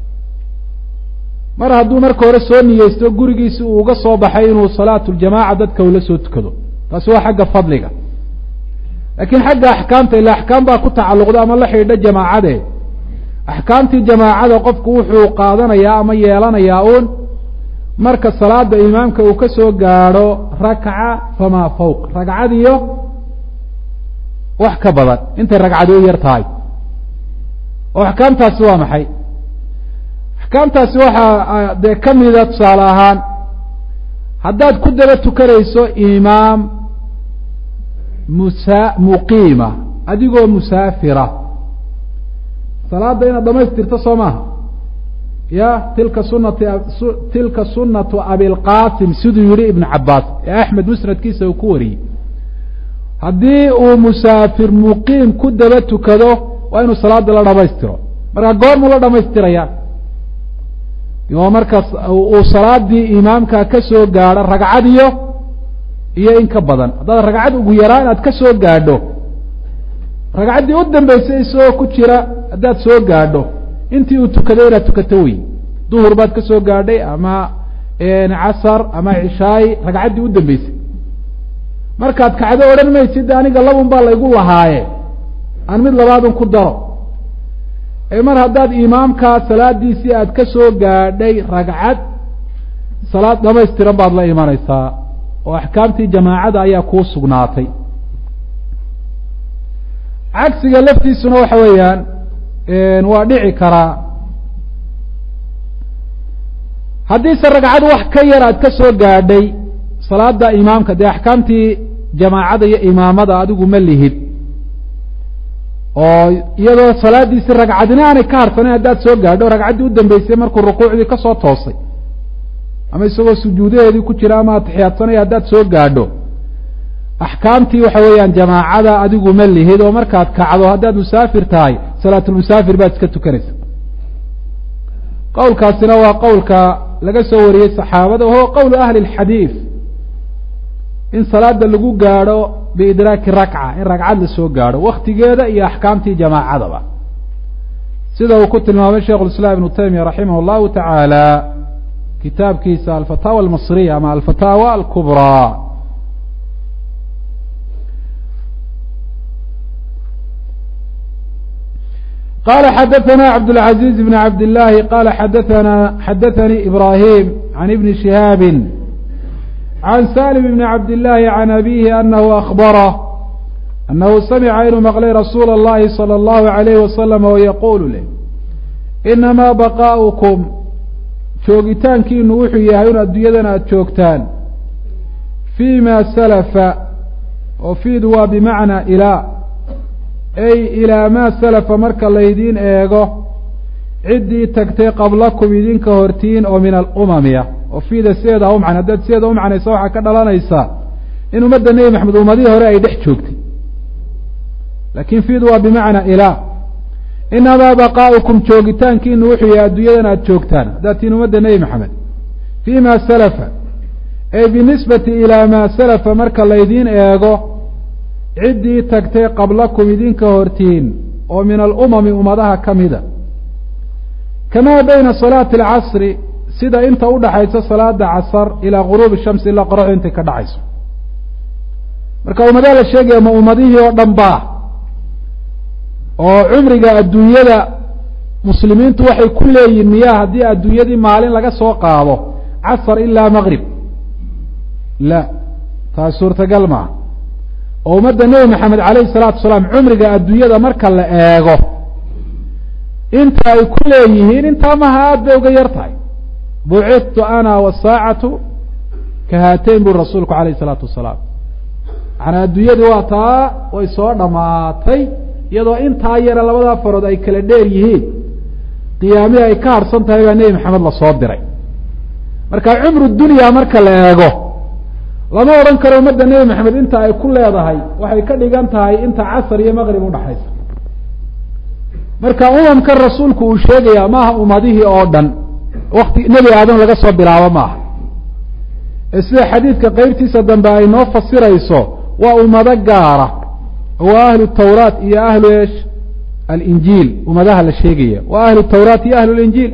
mar hadduu marka hore soo niyeysto gurigiisa uu uga soo baxay inuu salaatu ljamaaca dadka ula soo tukado taasi waa xagga fadliga laakiin xagga axkaamta ila axkaam baa ku tacalluqda ama la xidhiidha jamaacade axkaamtii jamaacada qofku wuxuu qaadanayaa ama yeelanayaa uun marka salaada imaamka uu ka soo gaadho rakca famaa fawq ragcadiyo wax ka badan intay ragcadi u yar tahay oo axkaamtaasi waa maxay axkaamtaasi waxaa dee ka mida tusaale ahaan haddaad ku daba tukanayso imaam musa muqiima adigoo musaafira salaada inaad dhamaystirto soo maaha ya tilka sunati tilka sunatu abilqasim siduu yihi ibn cabaas ee axmed musnadkiisa uu ku wariyey haddii uu musaafir muqiim ku daba tukado waa inuu salaada la dhamaystiro marka goormuu la dhamaystiraya waa markaas uu salaadii imaamka ka soo gaadho ragcadiyo iyo in ka badan haddaad ragcad ugu yaraa inaad ka soo gaadho ragcaddii u dambeysay isagoo ku jira haddaad soo gaadho intii uu tukaday inaad tukato wey duhur baad ka soo gaadhay ama casar ama cishaayi ragcaddii u dambeysay markaad kacdo odhan maysid aniga labun baa laygu lahaaye aan mid labaadun ku daro mar haddaad imaamka salaadiisii aad ka soo gaadhay ragcad salaad dhamaystiran baad la imanaysaa oo axkaamtii jamaacada ayaa kuu sugnaatay cagsiga laftiisuna waxa weeyaan waa dhici karaa haddiise ragcad wax ka yar aad ka soo gaadhay salaada imaamka dee axkaamtii jamaacada iyo imaamada adigu ma lihid oo iyadoo salaadiisi ragcadina aanay ka harsaneyn haddaad soo gaadho ragcaddii u dambeysay markuu rukuucdii ka soo toosay ama isagoo sujuudaheedii ku jira ama atixiyaadsanaya haddaad soo gaadho axkaamtii waxa weeyaan jamaacada adigu ma lihid oo markaad kacdo haddaad musaafir tahay salaatulmusaafir baad iska tukanaysa qowlkaasina waa qowlka laga soo wariyey saxaabada wahuwa qowlu ahli اlxadiid in salaada lagu gaadho biidraaki rakca in ragcad la soo gaadho waktigeeda iyo axkaamtii jamaacadaba sida uu ku tilmaamay sheikh اiسlاm ibnu taymiya raximah اllahu taعaalى kitaabkiisa alfataawa almasriya ama alfataawa alkubrىa qala xadaثna cabdالعaزيز بn cabd الlahi qala xadaثna xadaثnii ibrahim عan ibni شihaabi عن سالم بن عبد الله عن أبيه أنه أخبره أنه سمع inuu مقلay رsuuل اللhi صلى الله عليه وسلم ويقول له إنما بقاؤكم joogitaankiinu wuxuu yahay un addunyadana aad joogtaan فيma سلفa oo fiidu waa بمعنى ilaa ay ilىa ma سلفa marka laydiin eego ciddii tagtay qablakum idinka hortiin oo min alأmamya oo fiida sideeda u macna haddaad sideeda u macnaysa waxaa ka dhalanaysaa in ummadda nebi maxamed ummadihii hore ay dhex joogtay laakiin fiidu waa bimacnaa ilaa inamaa baqaa'ukum joogitaankiinu wuxuu yahay adduunyadan aad joogtaan haddaad tihiin ummadda nebi maxamed fii ma salafa ay binisbati ilaa maa salafa marka laydiin eego ciddii tagtay qablakum idinka hortiin oo min alumami ummadaha ka mida kamaa bayna salaati alcasri sida inta udhaxaysa salaada casar ilaa guruubi shamsi ilaa qoraxdu intay ka dhacayso marka ummadaha la sheegaya ma ummadihii oo dhan ba oo cumriga adduunyada muslimiintu waxay ku leeyihin miyaa haddii adduunyadii maalin laga soo qaado casar ilaa maqrib la taas suurtagal maaha oo ummadda nebi maxamed calayhi salaatu wasalaam cumriga adduunyada marka la eego inta ay ku leeyihiin intaa maha aada bay uga yar tahay bucithtu ana wasaacatu ka haateyn buri rasuulku calayhi salaatu wasalaam macnaa adduunyadii waa taa way soo dhammaatay iyadoo intaa yara labadaa farood ay kala dheer yihiin qiyaamihii ay ka harsan tahay baa nebi maxamed lasoo diray marka cumru dunya marka la eego lama odhan karo ummadda nebi maxamed inta ay ku leedahay waxay ka dhigan tahay inta casar iyo maqrib udhaxaysa marka umamkan rasuulku uu sheegayaa maaha ummadihii oo dhan wakti nebi aadam laga soo bilaabo maaha ee sida xadiidka qeybtiisa dambe ay noo fasirayso waa ummado gaara waa ahlu tawraat iyo ahlu esh alinjiil ummadaha la sheegaya waa ahlu tawraat iyo ahlu linjiil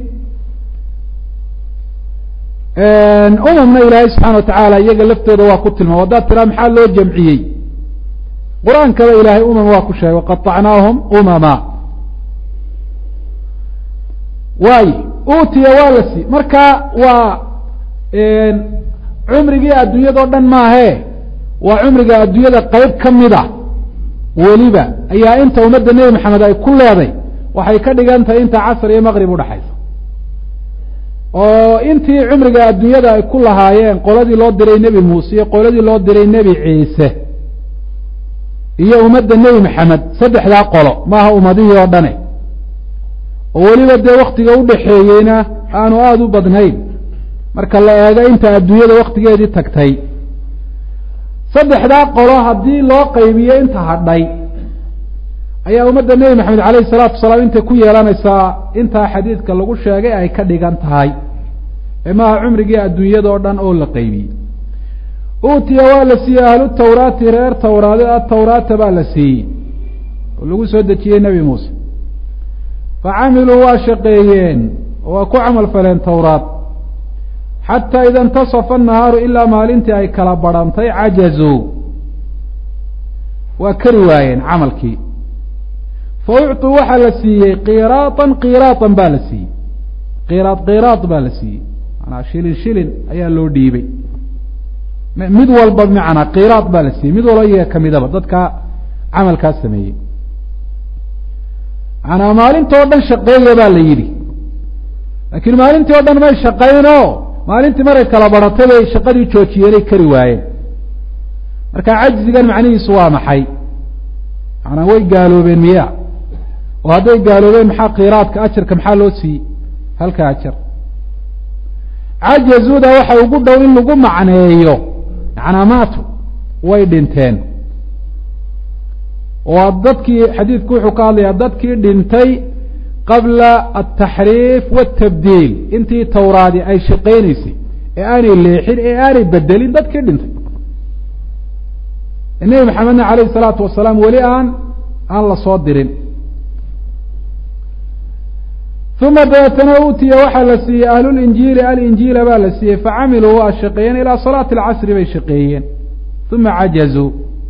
umamna ilaahay subxana wa tacaala iyaga laftooda waa ku tilmaam haddaad tiraa maxaa loo jamciyey qur-aankaba ilaahay umam waa ku sheegay waqaطacnaahum umama waayo utiya waa la sii marka waa cumrigii adduunyadao dhan maahe waa cumriga adduunyada qeyb ka mid a weliba ayaa inta ummadda nebi maxamed ay ku leeday waxay ka dhigan tahay inta casr iyo maqrib udhaxaysa oo intii cumriga adduunyada ay ku lahaayeen qoladii loo diray nebi muuse iyo qoladii loo diray nebi ciise iyo ummadda nebi maxamed saddexdaa qolo maaha ummadihii oo dhane oo weliba dee waktiga udhaxeeyeyna aanu aada u badnayn marka la eego inta adduunyada waktigeedii tagtay saddexdaa qolo haddii loo qaybiyo inta hadhay ayaa ummadda nebi maxamed calayhi salaatu wasalaam intay ku yeelanaysaa intaa xadiidka lagu sheegay ay ka dhigan tahay ee maaha cumrigii adduunyada oo dhan oo la qaybiyey uutiya waa la siiyey ahlu tawraati reer tawraade atawraata baa la siiyey oo lagu soo dejiyey nebi muuse facamiluu waa shaqeeyeen oo waa ku camal faleen tawraat xataa ida intasafa annahaaru ilaa maalintii ay kala badhantay cajazuu waa kari waayeen camalkii fa ucطuu waxaa la siiyey qiraatan qiraatan baa la siiyey qiraad qiraad baa la siiyey manaa shilin shilin ayaa loo dhiibay mid walba macnaa qiraad baa la siiyey mid walba iyaga kamidaba dadka camalkaas sameeyey manaa maalintoo dhan shaqeeya baa la yidhi laakiin maalintii oo dhan may shaqayno maalintii maray kala badhatay bay shaqadii joojiyeenay kari waayeen marka cajzigan macnihiisu waa maxay manaa way gaaloobeen miya oo hadday gaaloobeen maxaa qiraadka ajarka maxaa loo siiyey halka ajar cajazuda waxa ugu dhow in lagu macneeyo macnaa maatu way dhinteen oo dadkii xadiidku wuxuu ka hadlayaa dadkii dhintay qabla altaxriif wاtabdiil intii tawraadi ay shaqaynaysay ee aanay leexin ee aanay bedelin dadkii dhintay nebi maxamedna calayhi الsalaatu wasalaam weli aan aan la soo dirin uma dabeetana utiya waxaa la siiyey ahlulinjiili alinjiila baa la siiyey facamiluu waa shaqeeyeen ilaa salaati اlcasri bay shaqeeyeen uma cajazuu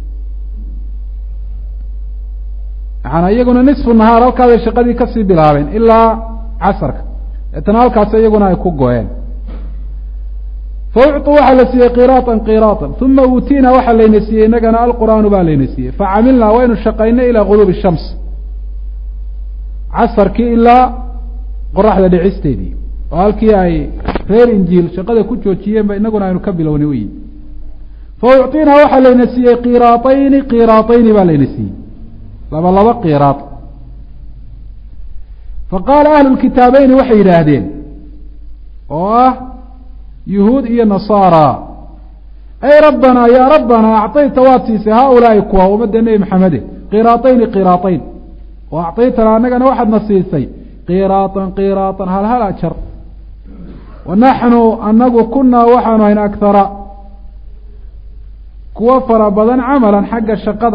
maana iyaguna nisfu nahaar halkaasay shaqadii kasii bilaabeen ilaa casarka deetana halkaas iyaguna ay ku go-een faucطuu waxaa la siiyey qiraatan qiraatan uma uutiina waxaa layna siiyey inagana alqur'aanu baa layna siiyey facamilnaa waynu shaqaynay ilaa guruubi shams casarkii ilaa qoraxda dhicisteedii oo halkii ay reer injiil shaqada ku joojiyeen ba inaguna aynu ka bilownay wey faucطinaa waxaa layna siiyey qiraatayni qiraatayni baa layna siiyey laba laba qiraad faqaala ahlu lkitaabeyni waxay yidhaahdeen oo ah yuhuud iyo nasaara ay rabbanaa yaa rabbanaa acطayta waad siisay haaulaai kuwa ummadda nebi maxamede qiraatayni qiraatayn oo acطaytana annagana waxaadna siisay qiraatan qiraatan hal hal ajar wa naxnu anagu kunaa waxaanu hayn akhara kuwa fara badan camalan xagga shaqada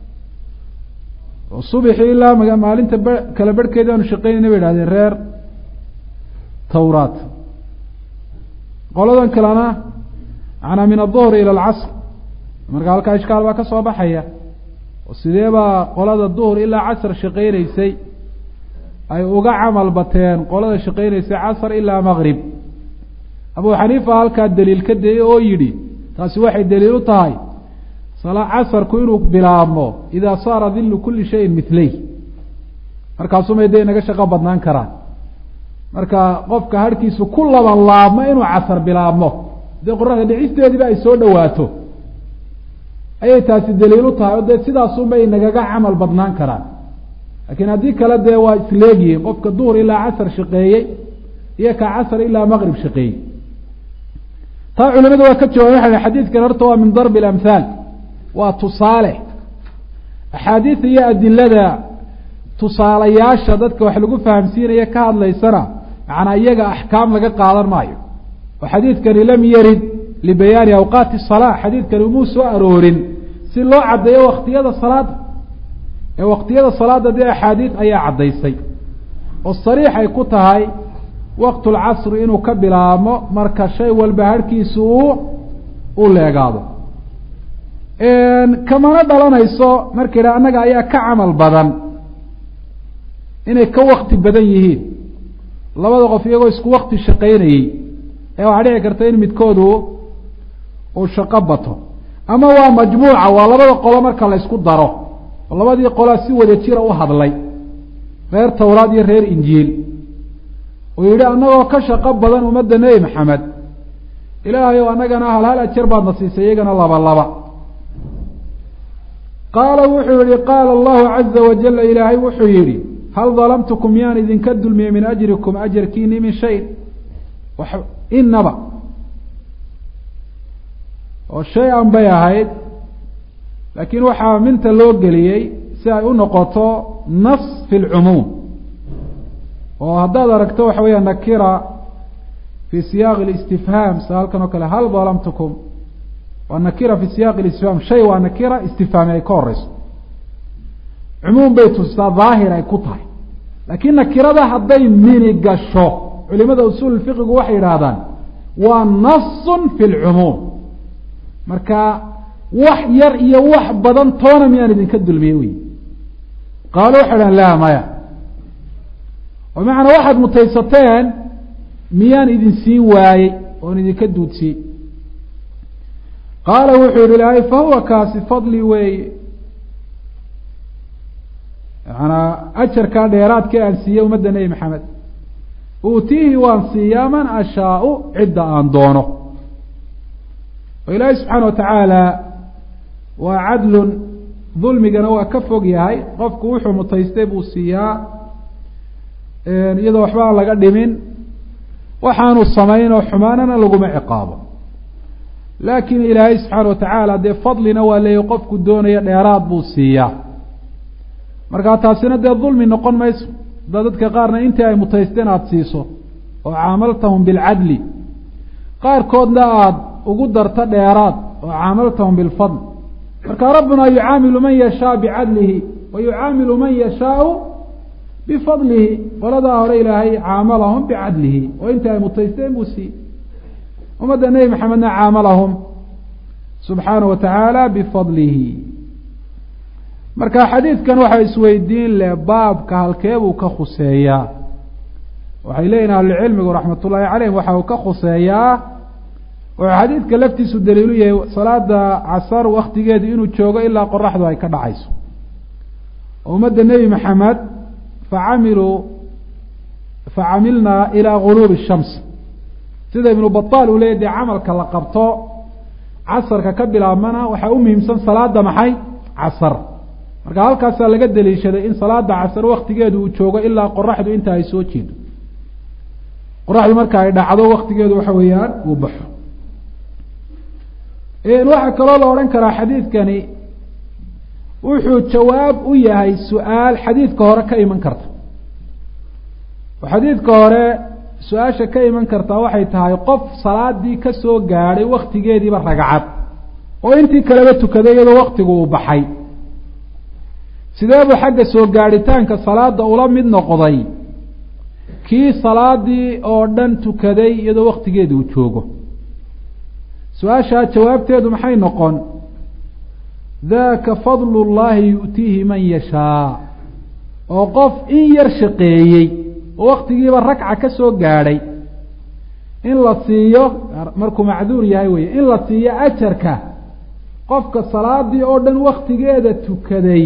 oo subxii ilaa maalinta b kala berhkeedi aanu shaqeynayna bay idhahdeen reer tawraat qoladan kalena manaa min aلظuhr ilى اlcasr marka halkaa ishkaal baa ka soo baxaya oo sidee baa qolada duhr ilaa casr shaqeynaysay ay uga camal bateen qolada shaqeynaysay casr ilaa maqrib abu xaniifa halkaa daliil ka dayey oo yidhi taasi waxay daliil u tahay salaa casarku inuu bilaabmo idaa saara dillu kulli shayin mithlay markaasumay dee inaga shaqo badnaan karaan marka qofka harhkiisu ku laban laabmo inuu casar bilaabmo dee qoraxda dhicisteediiba ay soo dhawaato ayay taasi daliil u tahay oo dee sidaasunbay nagaga camal badnaan karaan laakiin haddii kale dee waa isleegyihiin qofka duhur ilaa casar shaqeeyey iyo ka casar ilaa maqrib shaqeeyey taa culimadu waa ka jawaaben waxa xadiidkan horta waa min darbi alamhaal waa tusaale axaadiida iyo adilada tusaalayaasha dadka wax lagu fahamsiinaya ka hadlaysana macnaa iyaga axkaam laga qaadan maayo oo xadiidkani lam yarid libayaani awqaati salaa xadiidkani umuu soo aroorin si loo caddeeyo waktiyada salaada ee waktiyada salaada dee axaadiid ayaa caddaysay oo sariix ay ku tahay waqtu lcasri inuu ka bilaabmo marka shay walba harhkiisu uu u leegaado kamana dhalanayso marka yidhaha annaga ayaa ka camal badan inay ka wakti badan yihiin labada qof iyagoo isku wakti shaqaynayey ee waxaa dhici karta in midkoodu uu shaqo bato ama waa majmuuca waa labada qolo marka la ysku daro oo labadii qolaa si wada jira u hadlay reer tawraad iyo reer injiil oo yidhi annagoo ka shaqo badan ummadda nebi maxamed ilaahay ow annagana hal hal ajar baadna siisay iyagana laba laba qaala wuxuu yihi qaala allahu caza wajala ilaahay wuxuu yidhi hal dalamtukum yaan idinka dulmiyey min ajrikum ajarkiini min shayin inaba oo shay-an bay ahayd laakiin waxaa minta loo geliyey si ay u noqoto nas fi lcumuum oo haddaad aragto waxa weeya nakira fi siyaaqi اlistifhaam sa halkan oo kale hal dalamtukum waa nakira fi siyaaqi istifhaam shay waa nakira istifhaami ay ka horeyso cumuum bay tustaa daahir ay ku tahay laakiin nakirada hadday mini gasho culimada usuul fiqigu waxay yidhaahdaan waa nasun fi lcumuum marka wax yar iyo wax badan toona miyaan idinka dulmiyey wey qaalo waxay dhahan laa maya oo macnaa waxaad mutaysateen miyaan idin siin waayey oon idinka duudsiyey qaala wuxuu yihi ilaahay fahuwa kaasi fadli weeye maanaa ajarkaa dheeraadka aan siiyey ummadda nebi maxamed uutiihi waan siiyaa man ashaau cidda aan doono oo ilaahay subxaana watacaala waa cadlun dulmigana waa ka fog yahay qofku wuxuu mutaystay buu siiyaa iyadoo waxba aan laga dhimin waxaanu samayn oo xumaanana laguma ciqaabo laakiin ilaahay subxaana watacaala dee fadlina waa leeyahy qofku doonaya dheeraad buu siiyaa markaa taasina dee dulmi noqon mayso da dadka qaarna intii ay mutaysteen aada siiso oo caamaltahum bilcadli qaarkoodna aada ugu darto dheeraad oo caamaltahum bilfadl marka rabbuna yucaamilu man yashaa bicadlihi wa yucaamilu man yashaau bifadlihi qoladaa hore ilaahay caamalahum bicadlihi oo intii ay mutaysteen buu siiyey ummadda nebi maxamedna caamalahum subxaanahu watacaala bifadlihi marka xadiidkan waxaa isweydiin leh baabka halkee buu ka khuseeyaa waxay leeyihin ahlucilmigu raxmat ullaahi caleyhim waxa uu ka khuseeyaa wuxuu xadiidka laftiisu daliilu yahay salaada casar waktigeedu inuu joogo ilaa qoraxdu ay ka dhacayso oo ummadda nebi maxamed facamiluu facamilnaa ilaa guruubi shams sida ibnu bataal uu leeyahy dee camalka la qabto casarka ka bilaabmana waxaa u muhiimsan salaada maxay casar marka halkaasaa laga daliishaday in salaada casar waktigeedu uu joogo ilaa qoraxdu inta ay soo jeedo qoraxdu marka ay dhacdo waktigeedu waxa weeyaan uu baxo waxaa kaloo la odhan karaa xadiidkani wuxuu jawaab u yahay su-aal xadiidka hore ka iman karta oo xadiidka hore su-aasha ka iman kartaa waxay tahay qof salaadii ka soo gaadhay waktigeediiba ragcad oo intii kaleba tukaday iyadoo waktigu uu baxay sidee buu xagga soo gaadhitaanka salaada ula mid noqday kii salaadii oo dhan tukaday iyadoo waktigeedi uu joogo su-aashaa jawaabteedu maxay noqon daka fadlu llahi yu'tiihi man yashaa oo qof in yar shaqeeyey oo waktigiiba ragca ka soo gaadhay in la siiyo markuu macduur yahay wey in la siiyo ajarka qofka salaadii oo dhan waktigeeda tukaday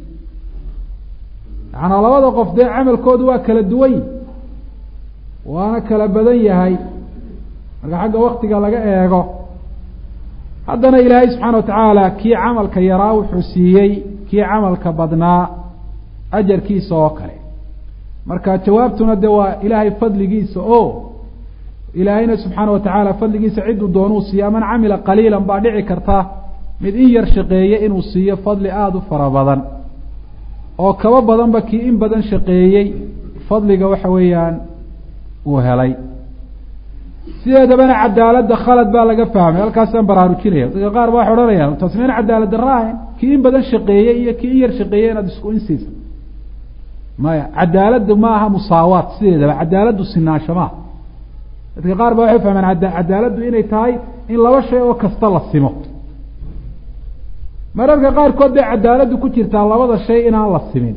yaana labada qof dee camalkoodu waa kala duwan waana kala badan yahay marka xagga waktiga laga eego haddana ilaahay subxaana watacaala kii camalka yaraa wuxuu siiyey kii camalka badnaa ajarkiisa oo kale marka jawaabtuna de waa ilaahay fadligiisa oo ilaahayna subxaana watacaala fadligiisa ciduu doonuu siiya man camila qaliilan baa dhici karta mid in yar shaqeeye inuu siiyo fadli aada u fara badan oo kaba badanba kii in badan shaqeeyey fadliga waxa weeyaan uu helay sideedabana cadaaladda khalad baa laga fahmay halkaasaan baraarujinaya dadka qaar ba waxay odhanayaan tasmiyana cadaalad darra ahayn kii in badan shaqeeyey iyo kii in yar shaqeeyey inaad isku insiisa maya cadaaladdu ma aha musaawaat sideedaba cadaaladdu sinaansho maaha dadka qaar ba waxay fahmeen ada cadaaladdu inay tahay in laba shay oo kasta la simo mararka qaarkood bay cadaaladdu ku jirtaa labada shay inaan la simin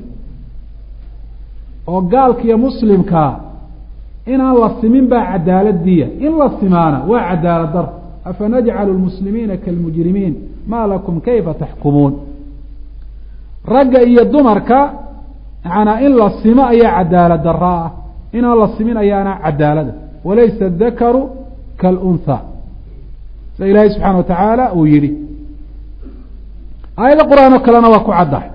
oo gaalka iyo muslimka inaan la simin baa cadaaladiya in la simaana waa cadaalad dar afanajcalu lmuslimiina kalmujrimiin maa lakum kayfa taxkumuun ragga iyo dumarka macanaa in la simo ayaa cadaalad dara ah inaan la simin ayaana cadaalada walaysa adakaru kalunha sida ilaahay subxaana watacaala uu yihi aayado qur-aan oo kalena waa ku caddahay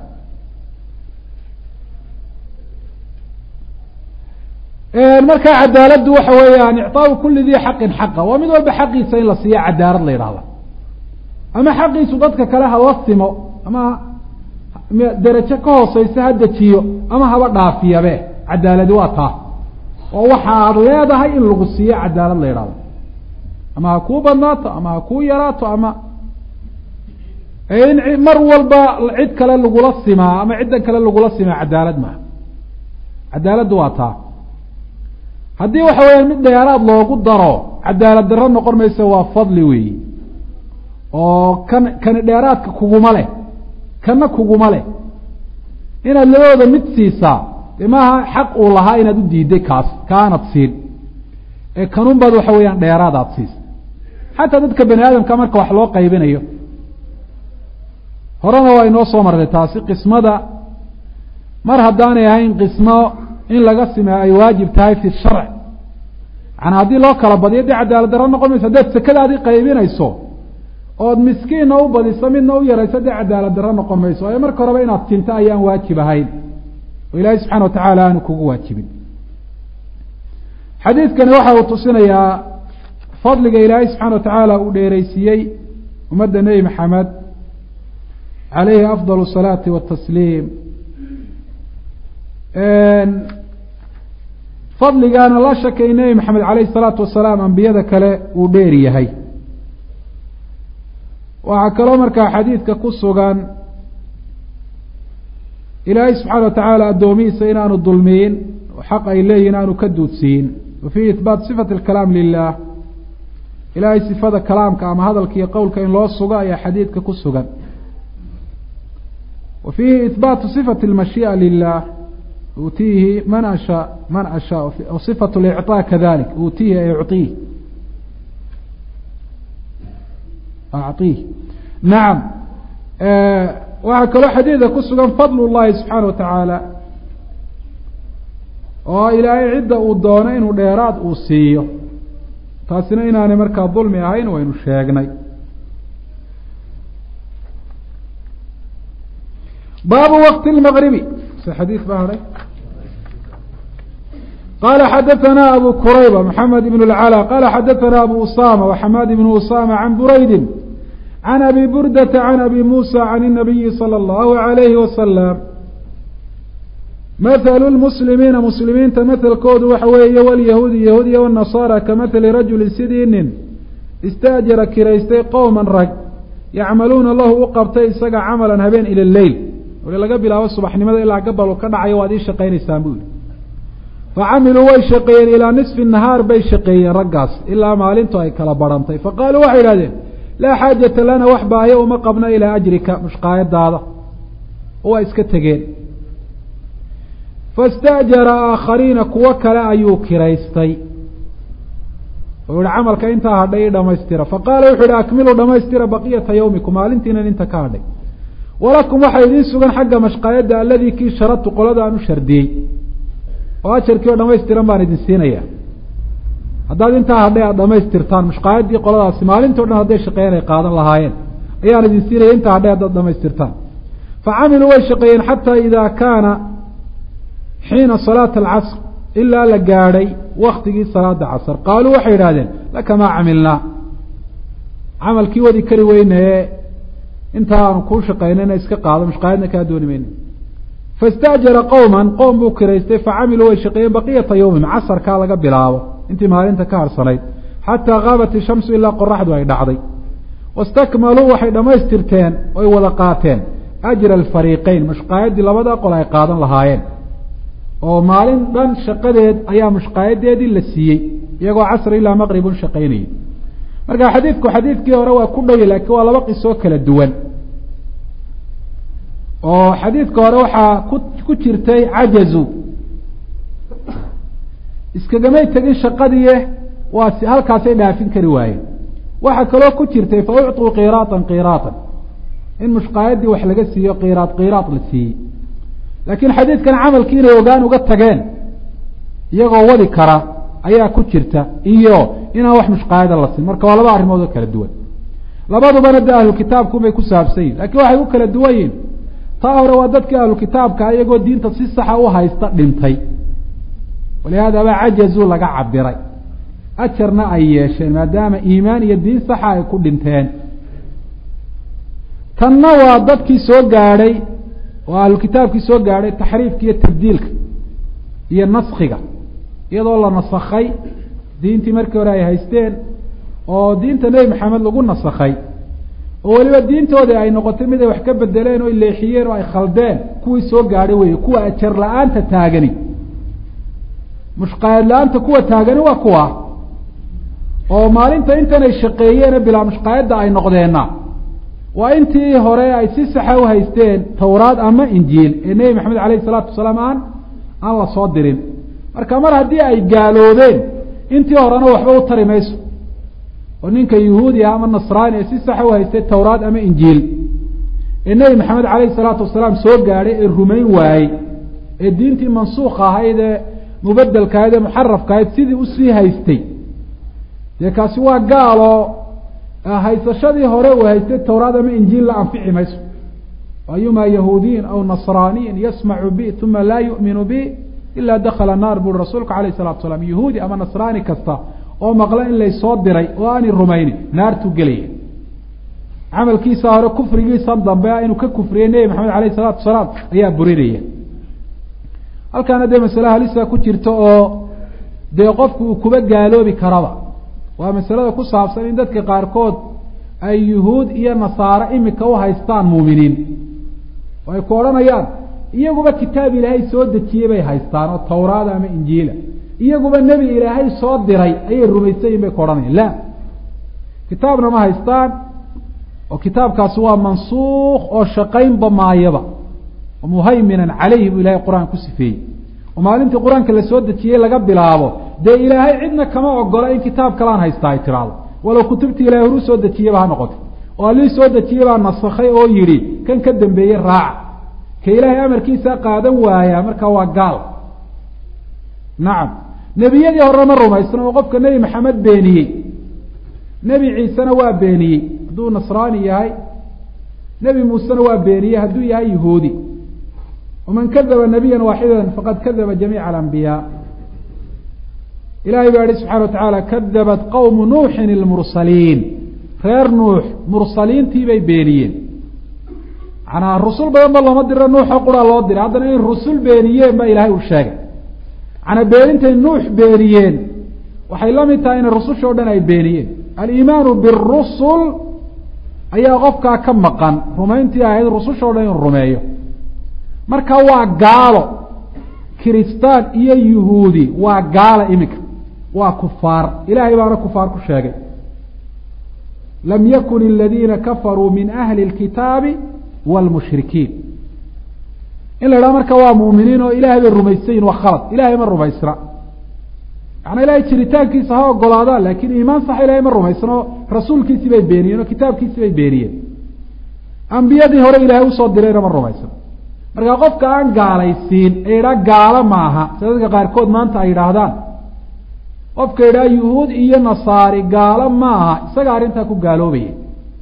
markaa cadaaladdu waxa weeyaan icطaau kuli dii xaqin xaqa waa mid walba xaqiisa in la siiya cadaalad la yidhahda ama xaqiisu dadka kale hala simo ama derajo ka hooseysa ha dejiyo ama haba dhaafiyabe cadaaladi waa taa oo waxaad leedahay in lagu siiyo cadaalad la yidhahdo ama ha kuu badnaato ama ha kuu yaraato ama in mar walba cid kale lagula simaa ama ciddan kale lagula simaa cadaalad maaha cadaaladdu waa taa haddii waxa weeyaan mid dheeraad loogu daro cadaalad darro noqon maysa waa fadli weeyi oo kan kani dheeraadka kuguma leh kana kuguma leh inaad labadooda mid siisaa dee maaha xaq uu lahaa inaad u diiday kaas kaanad siin ee kanun baad waxa weeyaan dheeraad aad siisa xataa dadka bani aadamka marka wax loo qaybinayo horena waa inoo soo martay taasi qismada mar haddaanay ahayn qismo in laga simeeyo ay waajib tahay fi sharc yaani haddii loo kala badiyo dee cadaalad darro noqon mayso haddaad sekadaadii qaybinayso ood miskiinna u badiso midna u yarayso dee cadaalad darro noqon mayso ee marka horeba inaad tinto ayaan waajib ahayn oo ilaahay subxana watacaala aanu kugu waajibin xadiidkani waxa uu tusinayaa fadliga ilaahay subxaana watacaala uu dheereysiiyey ummadda nebi maxamed calayhi afdal الsalaati watasliim fadligaana la shakay nebi maxamed calayhi الsalaatu wasalaam ambiyada kale uu dheer yahay waxaa kaloo markaa xadiidka ku sugan ilaahay subxaana watacaala addoomihiisa inaanu dulmiyin oo xaq ay leeyihin aanu ka duudsiyin wa fiihi ihbaat sifati اlkalaam lilah ilaahay sifada kalaamka ama hadalka iyo qowlka in loo sugo ayaa xadiidka ku sugan wa fiihi ihbaatu sifati اlmashii'a lilah utiihi man ashaa man ashaa sifatu licطaa kadalik utiihi ay uciih acطiih nacam waxaa kaloo xadiidka ku sugan fadl اllahi subxaana wa tacaala oo ilaahay cidda uu doono inuu dheeraad uu siiyo taasina inaanay markaa dulmi ahayn waynu sheegnay baabu waqti اlmagribi se xadiid baa haray qala xadaثna abu kurayba mxamed ibn اlcalى qala xadaثna abu usama وxamaad ibn usama can buraydi can abi burdata can abi musa can الnabiyi salى اllahu عalayhi wasalam mathalu lmuslimiina muslimiinta mathalkoodu waxa weeye walyahuudi yahuudiya wالnasaara kamathali rajuli sidii nin istaajara kiraystay qowma rag yacmaluuna lahu u qabtay isaga camalan habeen ila leyl wali laga bilaabo subaxnimada ilaa gabalu ka dhacayo waad ii shaqaynaysaan bu yihi facamiluu way shaqeeyeen ilaa nisfi nahaar bay shaqeeyeen raggaas ilaa maalintu ay kala barhantay faqaaluu waxay idhahdeen laa xaajata lana wax baayo uma qabna ilaa ajrika mushqaayadaada waa iska tegeen faاstaأjara aakhariina kuwo kale ayuu kiraystay oo camalka inta hadhay dhamaystira faqala wuxuu akmilu dhamaystira baqiyata yawmikum maalintiina inta ka hadhay walakum waxa idin sugan xagga mashqaayada alladii ki sharatu qolada aanu shardiyay oo ajarkii dhamaystiran baan idin siinaya haddaad inta hadhay dhamaystirtaan mashqaayadii qoladaas maalintii dhan haday shaqeynay qaadan lahaayeen ayaan idin siinaya inta hadhay dad dhamaystirtaan فعملوا ويشقين حتى إذا كان حين صلاة العصر إلا لقاري وقت صلاة العصر قالوا وحيد هذين لك ما عملنا عمل كي ودي كروين انت نقول شقيننا اسك قاضي مش قاعدنا كادون مني فاستأجر قوما قوم بكريستي فعملوا ويشقين بقية يوم عصر كالا قبلاوه انت ما انت كار صليت حتى غابت الشمس إلا قرحت وهي دعضي واستكملوا وحيد ما يسترتين ويولقاتين أجر الفريقين مش قاعد لبدا قل أي قاضن لهاين أو مالين دان شقديد أيا مش قاعد دي للسيي يقو عصر إلى مغرب شقيني مرقا حديثكو حديثكي وروا كله لك ولا بقي سوكل الدول أو حديثكو روحا كترتي عجزوا اسكجمي تجي شقديه واسي هالكاسي دافين كروايه waxa kaloo ku jirtay fa uctu qiraatan qiraatan in mushqaayadii wax laga siiyo qiraat qiraat la siiyo laakiin xadiidkan camalkiina ogaan uga tageen iyagoo wadi kara ayaa ku jirta iyo inaan wax mushqaayada la siin marka waa laba arrimood oo kala duwan labaduba nada ahlu kitaabku bay ku saabsan laakiin waxay u kala duwan yihiin taa hore waa dadka ahlu kitaabka iyagoo diinta si sax ah u haysta dhintay walihaada ba ajazu laga cabiray ajarna ay yeesheen maadaama iimaan iyo diin sax ay ku dhinteen tanna waa dadkii soo gaadhay waa ahlu kitaabkii soo gaadhay taxriifka iyo tabdiilka iyo naskhiga iyadoo la nasakhay diintii markii hore ay haysteen oo diinta nebi maxamed lagu nasakhay oo waliba diintooda ay noqotay mid ay wax ka bedeleen oo ay leexiyeen oo ay khaldeen kuwii soo gaadhay weeye kuwa ajar la-aanta taagani mushqaayad la-aanta kuwa taagani waa kuwa oo maalinta intan ay shaqeeyeen bilaa mushqaayadda ay noqdeenna waa intii hore ay si saxa u haysteen tawraad ama injiil ee nebi maxamed calayhi salaatu wasalaam aan aan la soo dirin marka mar haddii ay gaaloobeen intii horena waxba u tari mayso oo ninka yuhuudi ama nasraani ee si saxa u haystay tawraad ama injiil ee nebi maxamed calayhi salaatu wasalaam soo gaadhay ee rumayn waayey ee diintii mansuukha ahayd ee mubadalka ahayd ee muxarafka ahayd sidii usii haystay dee kaasi waa gaalo haysashadii hore uu haystay tawraad ama injiil la anfici mayso ayuma yahuudiyin aw nasraaniyin yasmacu bi uma laa yu'minu bi ila dakala naar buri rasuulka calayh salatu wasalaam yahuudi ama nasraani kasta oo maqla in laysoo diray oo aanay rumaynin naartuu gelaya camalkiisa hore kufrigiisa dambe inuu ka kufriyey nebi maxamed calayh salaatu wasalaam ayaa burinaya halkaana dee masale halisa ku jirta oo dee qofku uu kuba gaaloobi karaba waa masalada ku saabsan in dadka qaarkood ay yuhuud iyo nasaare imika u haystaan muuminiin oo ay ku odhanayaan iyaguba kitaab ilaahay soo dejiyey bay haystaan oo tawraada ama injiila iyaguba nebi ilaahay soo diray ayay rumaysayiin bay ku odhanayaan la kitaabna ma haystaan oo kitaabkaasi waa mansuukh oo shaqaynba maayaba oo muhayminan calayhi buu ilahay qur-aan ku sifeeyey oo maalintii qur-aanka la soo dejiyey laga bilaabo dee ilaahay cidna kama ogola in kitaab kalaan haysta ay tiraado walow kutubtii ilahay horu soo dejiyeba ha noqotay oo allihii soo dejiyey baa nasakhay oo yidhi kan ka dambeeyey raaca ka ilaahay amarkiisa qaadan waayaa markaa waa gaal nacam nebiyadii hore ma rumaysna oo qofka nebi maxamed beeniyey nebi ciisena waa beeniyey hadduu nasraani yahay nebi muusena waa beeniyey hadduu yahay yahuudi waman kadaba nabiya waaxida faqad kadaba jamiica alambiyaa ilahay baa yihi subxana watacaala kadabat qawmu nuuxin ilmursaliin reer nuux mursaliintii bay beeniyeen manaa rusul badan ba looma diro nuuxoo quraa loo diray haddana in rusul beeniyeen baa ilaahay uu sheegay manaa beenintay nuux beeniyeen waxay la mid tahay in rususha o dhan ay beeniyeen aliimaanu birusul ayaa qofkaa ka maqan rumayntii ahayd rususha o dhan inuu rumeeyo marka waa gaalo kiristaan iyo yuhuudi waa gaala iminka waa kufaar ilahay baana kufaar ku sheegay lam yakun aladiina kafaruu min ahli اlkitaabi wاlmushrikiin in la idhaha marka waa muuminiin oo ilahay bay rumaysayin waa khalad ilahay ma rumaysna macnaa ilaahay jiritaankiisa ha ogolaadaan laakiin iimaan sax ilahay ma rumaysano rasuulkiisii bay beeniyeen oo kitaabkiisii bay beeniyeen ambiyadii hore ilaahay usoo dirayna ma rumaysano marka qofka aan gaalaysiin ee idhaa gaalo maaha sida dadka qaarkood maanta ay yidhaahdaan qofka idhaa yuhuud iyo nasaari gaalo maaha isaga arrintaa ku gaaloobaya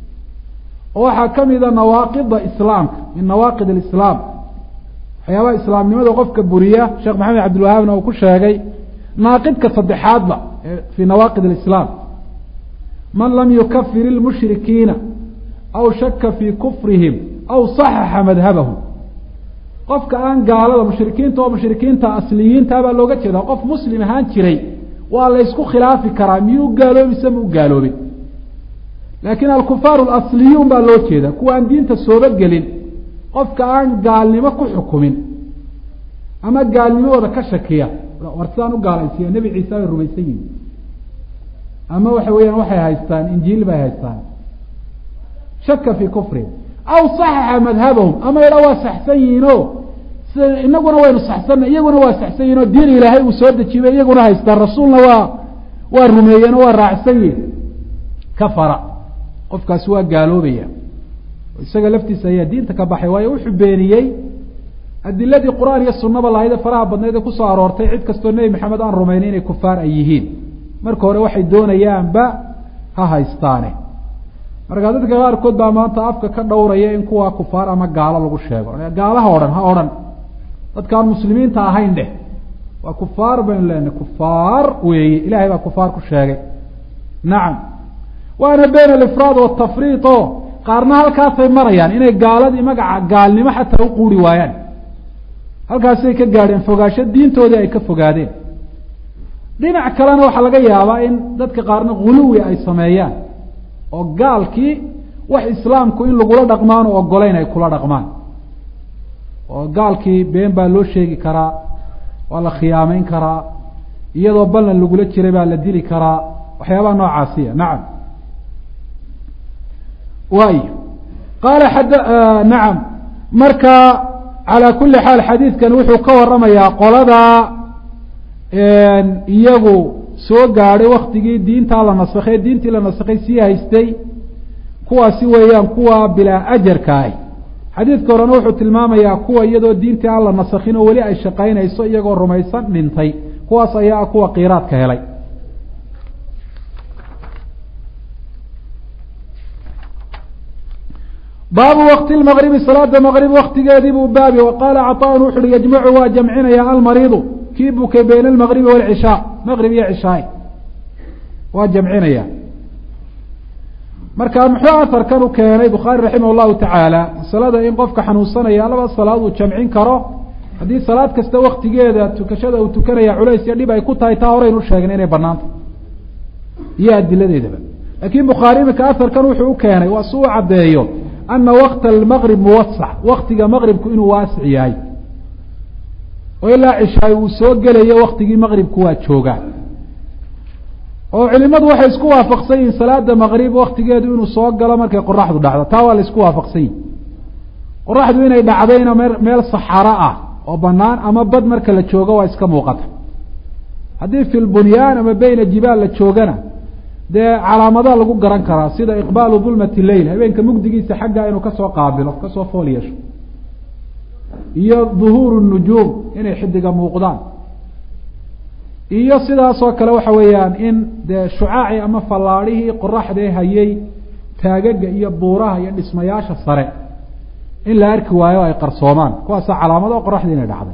oo waxaa kamida nawaaqida islaamka min nawaaqid alislaam waxyaabaha islaamnimada qofka buriya sheekh maxamed cabdilwahaabna uu ku sheegay naaqidka saddexaadba fii nawaaqid alislaam man lam yukafir ilmushrikiina aw shaka fii kufrihim aw saxaxa madhabahum qofka aan gaalada mushrikiinta oo mushrikiinta asliyiinta baa looga jeedaa qof muslim ahaan jiray waa la isku khilaafi karaa miyuu gaaloobi mise muu gaaloobin laakiin alkufaaru alasliyuun baa loo jeedaa kuwa aan diinta sooba gelin qofka aan gaalnimo ku xukumin ama gaalnimadooda ka shakiya war sidaan u gaalaysiiya nebi ciise bay rumaysan yihin ama waxa weeyaan waxay haystaan injiil bay haystaan shaka fii kufrihim aw saxaxa madhabahum ama idha waa saxsan yihiinoo sida inaguna waynu saxsanna iyaguna waa saxsan yihin oo diin ilaahay uu soo dejiyay iyaguna haystaan rasuulna waa waa rumeeyeen oo waa raacsan yihin kafara qofkaasi waa gaaloobaya isaga laftiisa ayaa diinta ka baxay waayo wuxuu beeniyey adiladii qur-aan iyo sunaba lahayde faraha badneed ee kusoo aroortay cid kastoo nebi maxamed aan rumaynay inay kufaar ay yihiin marka hore waxay doonayaanba ha haystaane markaa dadka qaarkood baa maanta afka ka dhowraya in kuwaa kufaar ama gaalo lagu sheego gaalaha odhan ha odhan dadkaan muslimiinta ahayn dheh waa kufaar baynu leenahay kufaar weeye ilahay baa kufaar ku sheegay nacam waana bayn alifraad watafriid o qaarna halkaasay marayaan inay gaaladii magaca gaalnimo xataa u quuri waayaan halkaasay ka gaadheen fogaasho diintoodii ay ka fogaadeen dhinac kalena waxaa laga yaabaa in dadka qaarna guluwi ay sameeyaan oo gaalkii wax islaamku in lagula dhaqmaan oo ogolayn ay kula dhaqmaan oo gaalkii been baa loo sheegi karaa waa la khiyaameyn karaa iyadoo ballan lagula jiray baa la dili karaa waxyaabaha noocaasiya nacam waay qaala xad nacam marka calaa kuli xaal xadiidkan wuxuu ka waramayaa qolada iyagu soo gaadhay waktigii diintaa la nasakhay diintii la nasakhay sii haystay kuwaasi weeyaan kuwa bilaa ajarka ah xadiidka horena wuxuu tilmaamayaa kuwa iyadoo diintii aan la nasakhin oo weli ay shaqaynayso iyagoo rumaysan dhintay kuwaas ayaa kuwa kiiraadka helay baabu wakti lmaqribi salaada maqrib waktigeedii buu baabi wa qaala caطaan wuxu uhi yajmacu waa jamcinaya almariidu kii bukay bayna almaqribi waalcishaa maqrib iyo cishaay waa jamcinaya marka muxuu asarkan u keenay bukhaari raximah llahu tacaala masalada in qofka xanuunsanaya laba salaad uu jamcin karo haddii salaad kasta waktigeeda tukashada uu tukanaya culays iyo dhib ay ku tahay taa horeynu sheegnay inay banaanta iyo adiladeedaba laakiin bukhaari iminka asarkan wuxuu u keenay waa si u caddeeyo ana wakta almaqrib muwasac waktiga maqribku inuu waasic yahay oo ilaa cishaay uu soo gelayo waktigii maqribku waa joogaa oo culimadu waxay isku waafaqsan yihin salaada maqrib waktigeedu inuu soo galo markay qoraxdu dhacdo taa waa la isku waafaqsan yihin qoraxdu inay dhacdayna me meel saxaro ah oo banaan ama bad marka la joogo waa iska muuqata haddii fi lbunyaan ama beyna jibaal la joogana dee calaamadaha lagu garan karaa sida iqbaalu dulmati leyl habeenka mugdigiisa xagga inuu kasoo qaabilo kasoo fool yeesho iyo duhuuru nujuum inay xidiga muuqdaan iyo sidaasoo kale waxa weeyaan in dee shucaaci ama fallaadhihii qoraxdee hayay taagaga iyo buuraha iyo dhismayaasha sare in la arki waayo ay qarsoomaan kuwaasa calaamado qoraxdii inay dhacday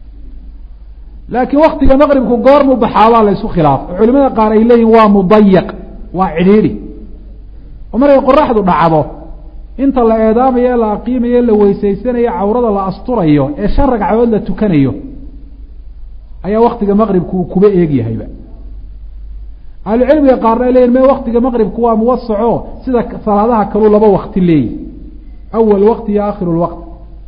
laakiin waktiga maqribku goormuu baxaabaa la isku khilaafo culimada qaar ay leeyihin waa mudayiq waa cidhiidhi oo markay qoraxdu dhacdo inta la eedaamayo la aqiimayo la weysaysanayo cawrada la asturayo ee shan ragcadood la tukanayo ayaa waktiga maqribku uu kuba eegyahayba ahlucilmiga qaarna ay leyihin me waktiga maqribku waa muwasaco sida salaadaha kaluu laba wakti leeyihi awal waqti iyo aakhiru lwaqti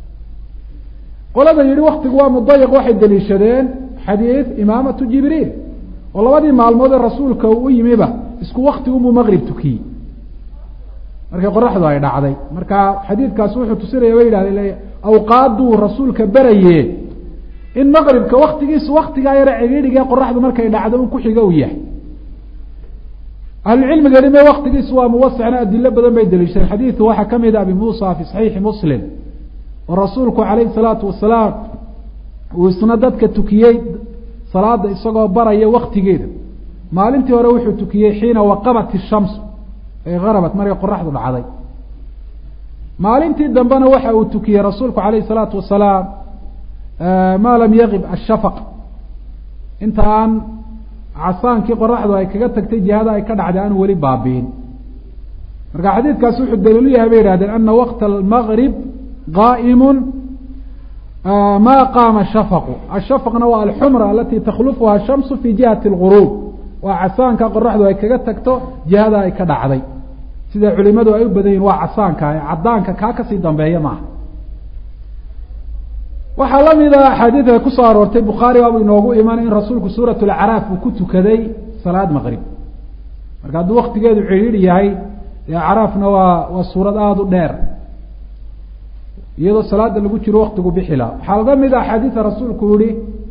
qolada yihi waktigu waa mudayiq waxay daliishadeen xadiid imaamatu jibriil oo labadii maalmood ee rasuulka uu u yimiba isku wakti unbuu maqrib tukiyey markay qoraxdu ay dhacday marka xadiidkaasi wuxuu tusinaya bay yidhahdeen awqaaduu rasuulka beraye in maqribka waktigiisu waktigaa yare cidhiidhiga qoraxdu markay dhacdo un ku xiga uu yahay. ahlucilmiga dhime waktigiisu waa muwasacna adilo badan bay daliishadeen. xadiidu waxaa kamid a abi muusa fi saxiixi muslim oo rasuulku calayhi salaatu wasalaam uu isna dadka tukiyey salaada isagoo baraya waktigeeda. maalintii hore wuxuu tukiyey xiina waqabat ishamsu ay garabat markay qoraxdu dhacday. maalintii dambena waxa uu tukiyey rasuulku calayhi salaatu wasalaam maa lam yaqib ashafaq, inta aan casaankii qoraxdu ay kaga tagtay jihada ay ka dhacday aan weli baabiin. marka xadiidkaasi wuxuu daliilu yahay bay yihahdeen ana waqta almaqrib qaa'imun ma qaama shafaqu. ashafaqna waa alxumra alati takhlufuha shamsu fi jihati alguruub, waa casaanka qoraxdu ay kaga tagto jihada ay ka dhacday. sida culimadu ay u badan yihin waa casaanka ee cadaanka kaa kasii dambeeya maaha. waxaa lamid a axaadiida kusoo aroortay bukhaari baabu inoogu imanay in rasuulku suurat lacraaf uu ku tukaday salaad maqrib. marka hadduu waktigeedu cidhiidhi yahay dee acraafna waa waa suurad aada u dheer, iyadoo salaada lagu jiro waktigu bixila. waxaa laga mid a axaadiida rasuulku yihi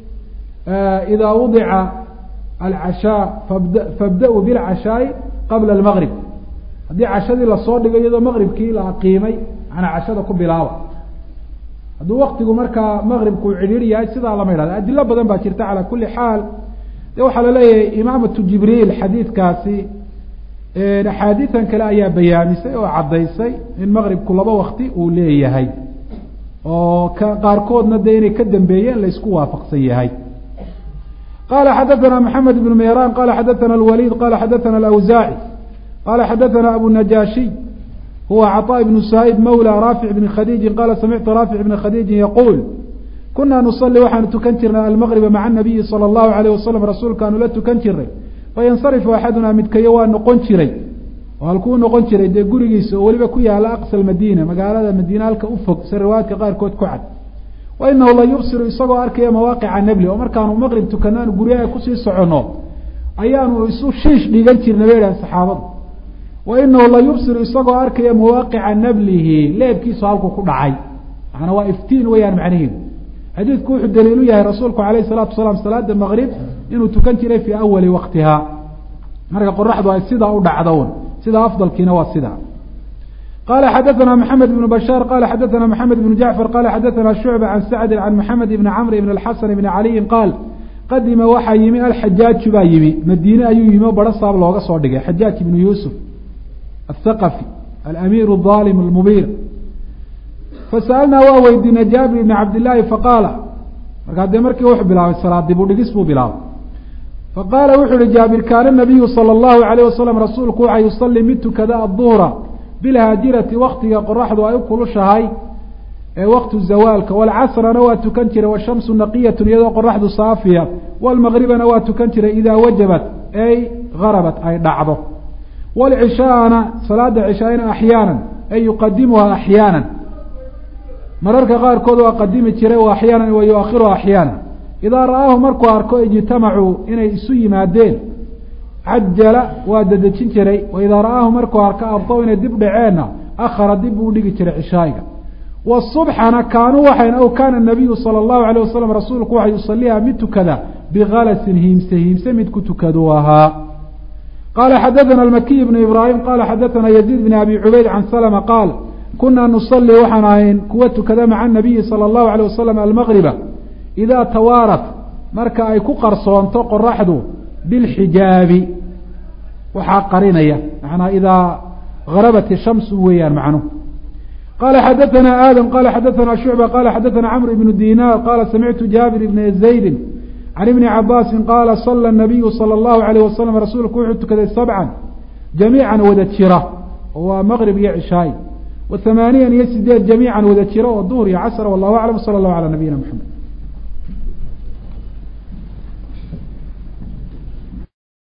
idaa wudica alcashaa fabd fabda-uu bilcashaai qabla almaqrib. haddii cashadii lasoo dhigo iyadoo maqribkii la aqiimay manaa cashada ku bilaaba. hadduu waktigu markaa maqribku uu cidhiidhi yahay sidaa lama yidhahdo. adilo badan baa jirta calaa kuli xaal. de waxaa laleeyahay imaamatu jibriil xadiidkaasi axaadiidan kale ayaa bayaamisay oo caddaysay in maqribku laba wakti uu leeyahay, oo ka qaarkoodna de inay ka dambeeyeen la isku waafaqsan yahay. qala xadaثana maxamed ibnu meyraan qala xadaثana alwaliid qala xadaثana alawsaaci qala xadaثana abu najashiy huwa caطاء ibnu saa'ib mawlى raafic bni khadiiji qala samictu raafic bni khadiiji yaquul kunaa nusalli waxaanu tukan jirnay almaqriba maca anabiyi salى اllahu alayh wasalam rasuulkaanu la tukan jirnay fayansarifu axadunaa midkayo waa noqon jiray oo halkuu noqon jiray dee gurigiisa oo weliba ku yaala aqsa madiina, magaalada madiina halka u fog si riwaayadka qaarkood ku cad. wa inahu la yubsiru isagoo arkaya mawaaqica nabli, oo markaanu maqrib tukano aanu guryaha kusii soconno ayaanu isu shiish dhigan jirnay bay idhahan saxaabadu. wa inahu la yubsiru isagoo arkaya mawaaqica nablihi, leebkiisu halkuu ku dhacay, maana waa iftiin weyaan macnaheedu. xadiidku wuxuu daliilu yahay rasuulku alayh salaatu wasalaam salaada maqrib inuu tukan jiray fii awali waktiha, marka qoraxdu ay sidaa u dhacdown, sidaa afdalkiina waa sidaa. qala xadaثana maxamed ibnu bashaar qala xadaثana maxamed ibnu jacfar qala xadaثana shucba can sacdi can maxamed ibni camr ibn اlxasan ibni caliyin qaal qadima waxaa yimi alxajaaju baa yimi, madiine ayuu yimi oo baro saab looga soo dhigay. xajaaj ibnu yuusuf athaqafi alamiir الظaalim اlmubiir. fasa'alnaa waa weydiinay jaabir ibni cabdillaahi faqaala, markaa dee markii wuxuu bilaabay salaad dib u dhigis buu bilaabay. faqaala wuxuu uhi jaabir kaana nabiyu salى اllahu alayh wasalam rasuulku waxa yusalii mid tukada aلduhra bilhaajirati waktiga qoraxdu ay u kulushahay ee waktu zawaalka, waalcasrana waa tukan jiray, washamsu naqiyatu iyadoo qoraxdu saafiya, waalmaqribana waa tukan jiray idaa wajabat ay garabat ay dhacdo, waalcishaana salaada cishaayna axyaanan ay yuqadimuha axyaanan, mararka qaarkood waa qadimi jiray wa axyaanan wa yu-akhiruha axyaanan. idaa ra'aahu markuu arko ijtamacuu inay isu yimaadeen cajala waa dadejin jiray, wa idaa ra'aahu markuu arko abdaw inay dib dhaceenna akhara dib buu dhigi jiray cishaayiga. wasubxana kaanuu waxayn aw kaana nabiyu sala allahu alayh wasalam rasuulku waxa yusaliiha mid tukada bikalasin hiimse hiimse mid ku tukaduu ahaa. qaala xadaثana almakiy bnu ibraahim qala xadaثana yaziid bn abi cubayd can salma qaal kunaa nusalii waxaan ahayn kuwa tukada maca nabiyi salى اllahu alayh wasalam almaqriba idaa tawaarat marka ay ku qarsoonto qoraxdu bilxijaabi waxaa qarinaya, manaa idaa garabat ishamsu weeyaan macnuhu. qala xadaثana aadam qala xadaثana shucba qala xadaثana camr ibnu dinar qala samictu jaabir ibna zaydin can ibni cabaasin qaala sala nabiyu salى اllahu alayh wasalam rasuulku wuxuu tukaday sabcan jamiican wada jira oo waa maqrib iyo cishaay, wa hamaaniyan iyo sideed jamiican wada jira oo duhr iyo casr. wallahu aclam sala اllahu alى nabiyina mxamed.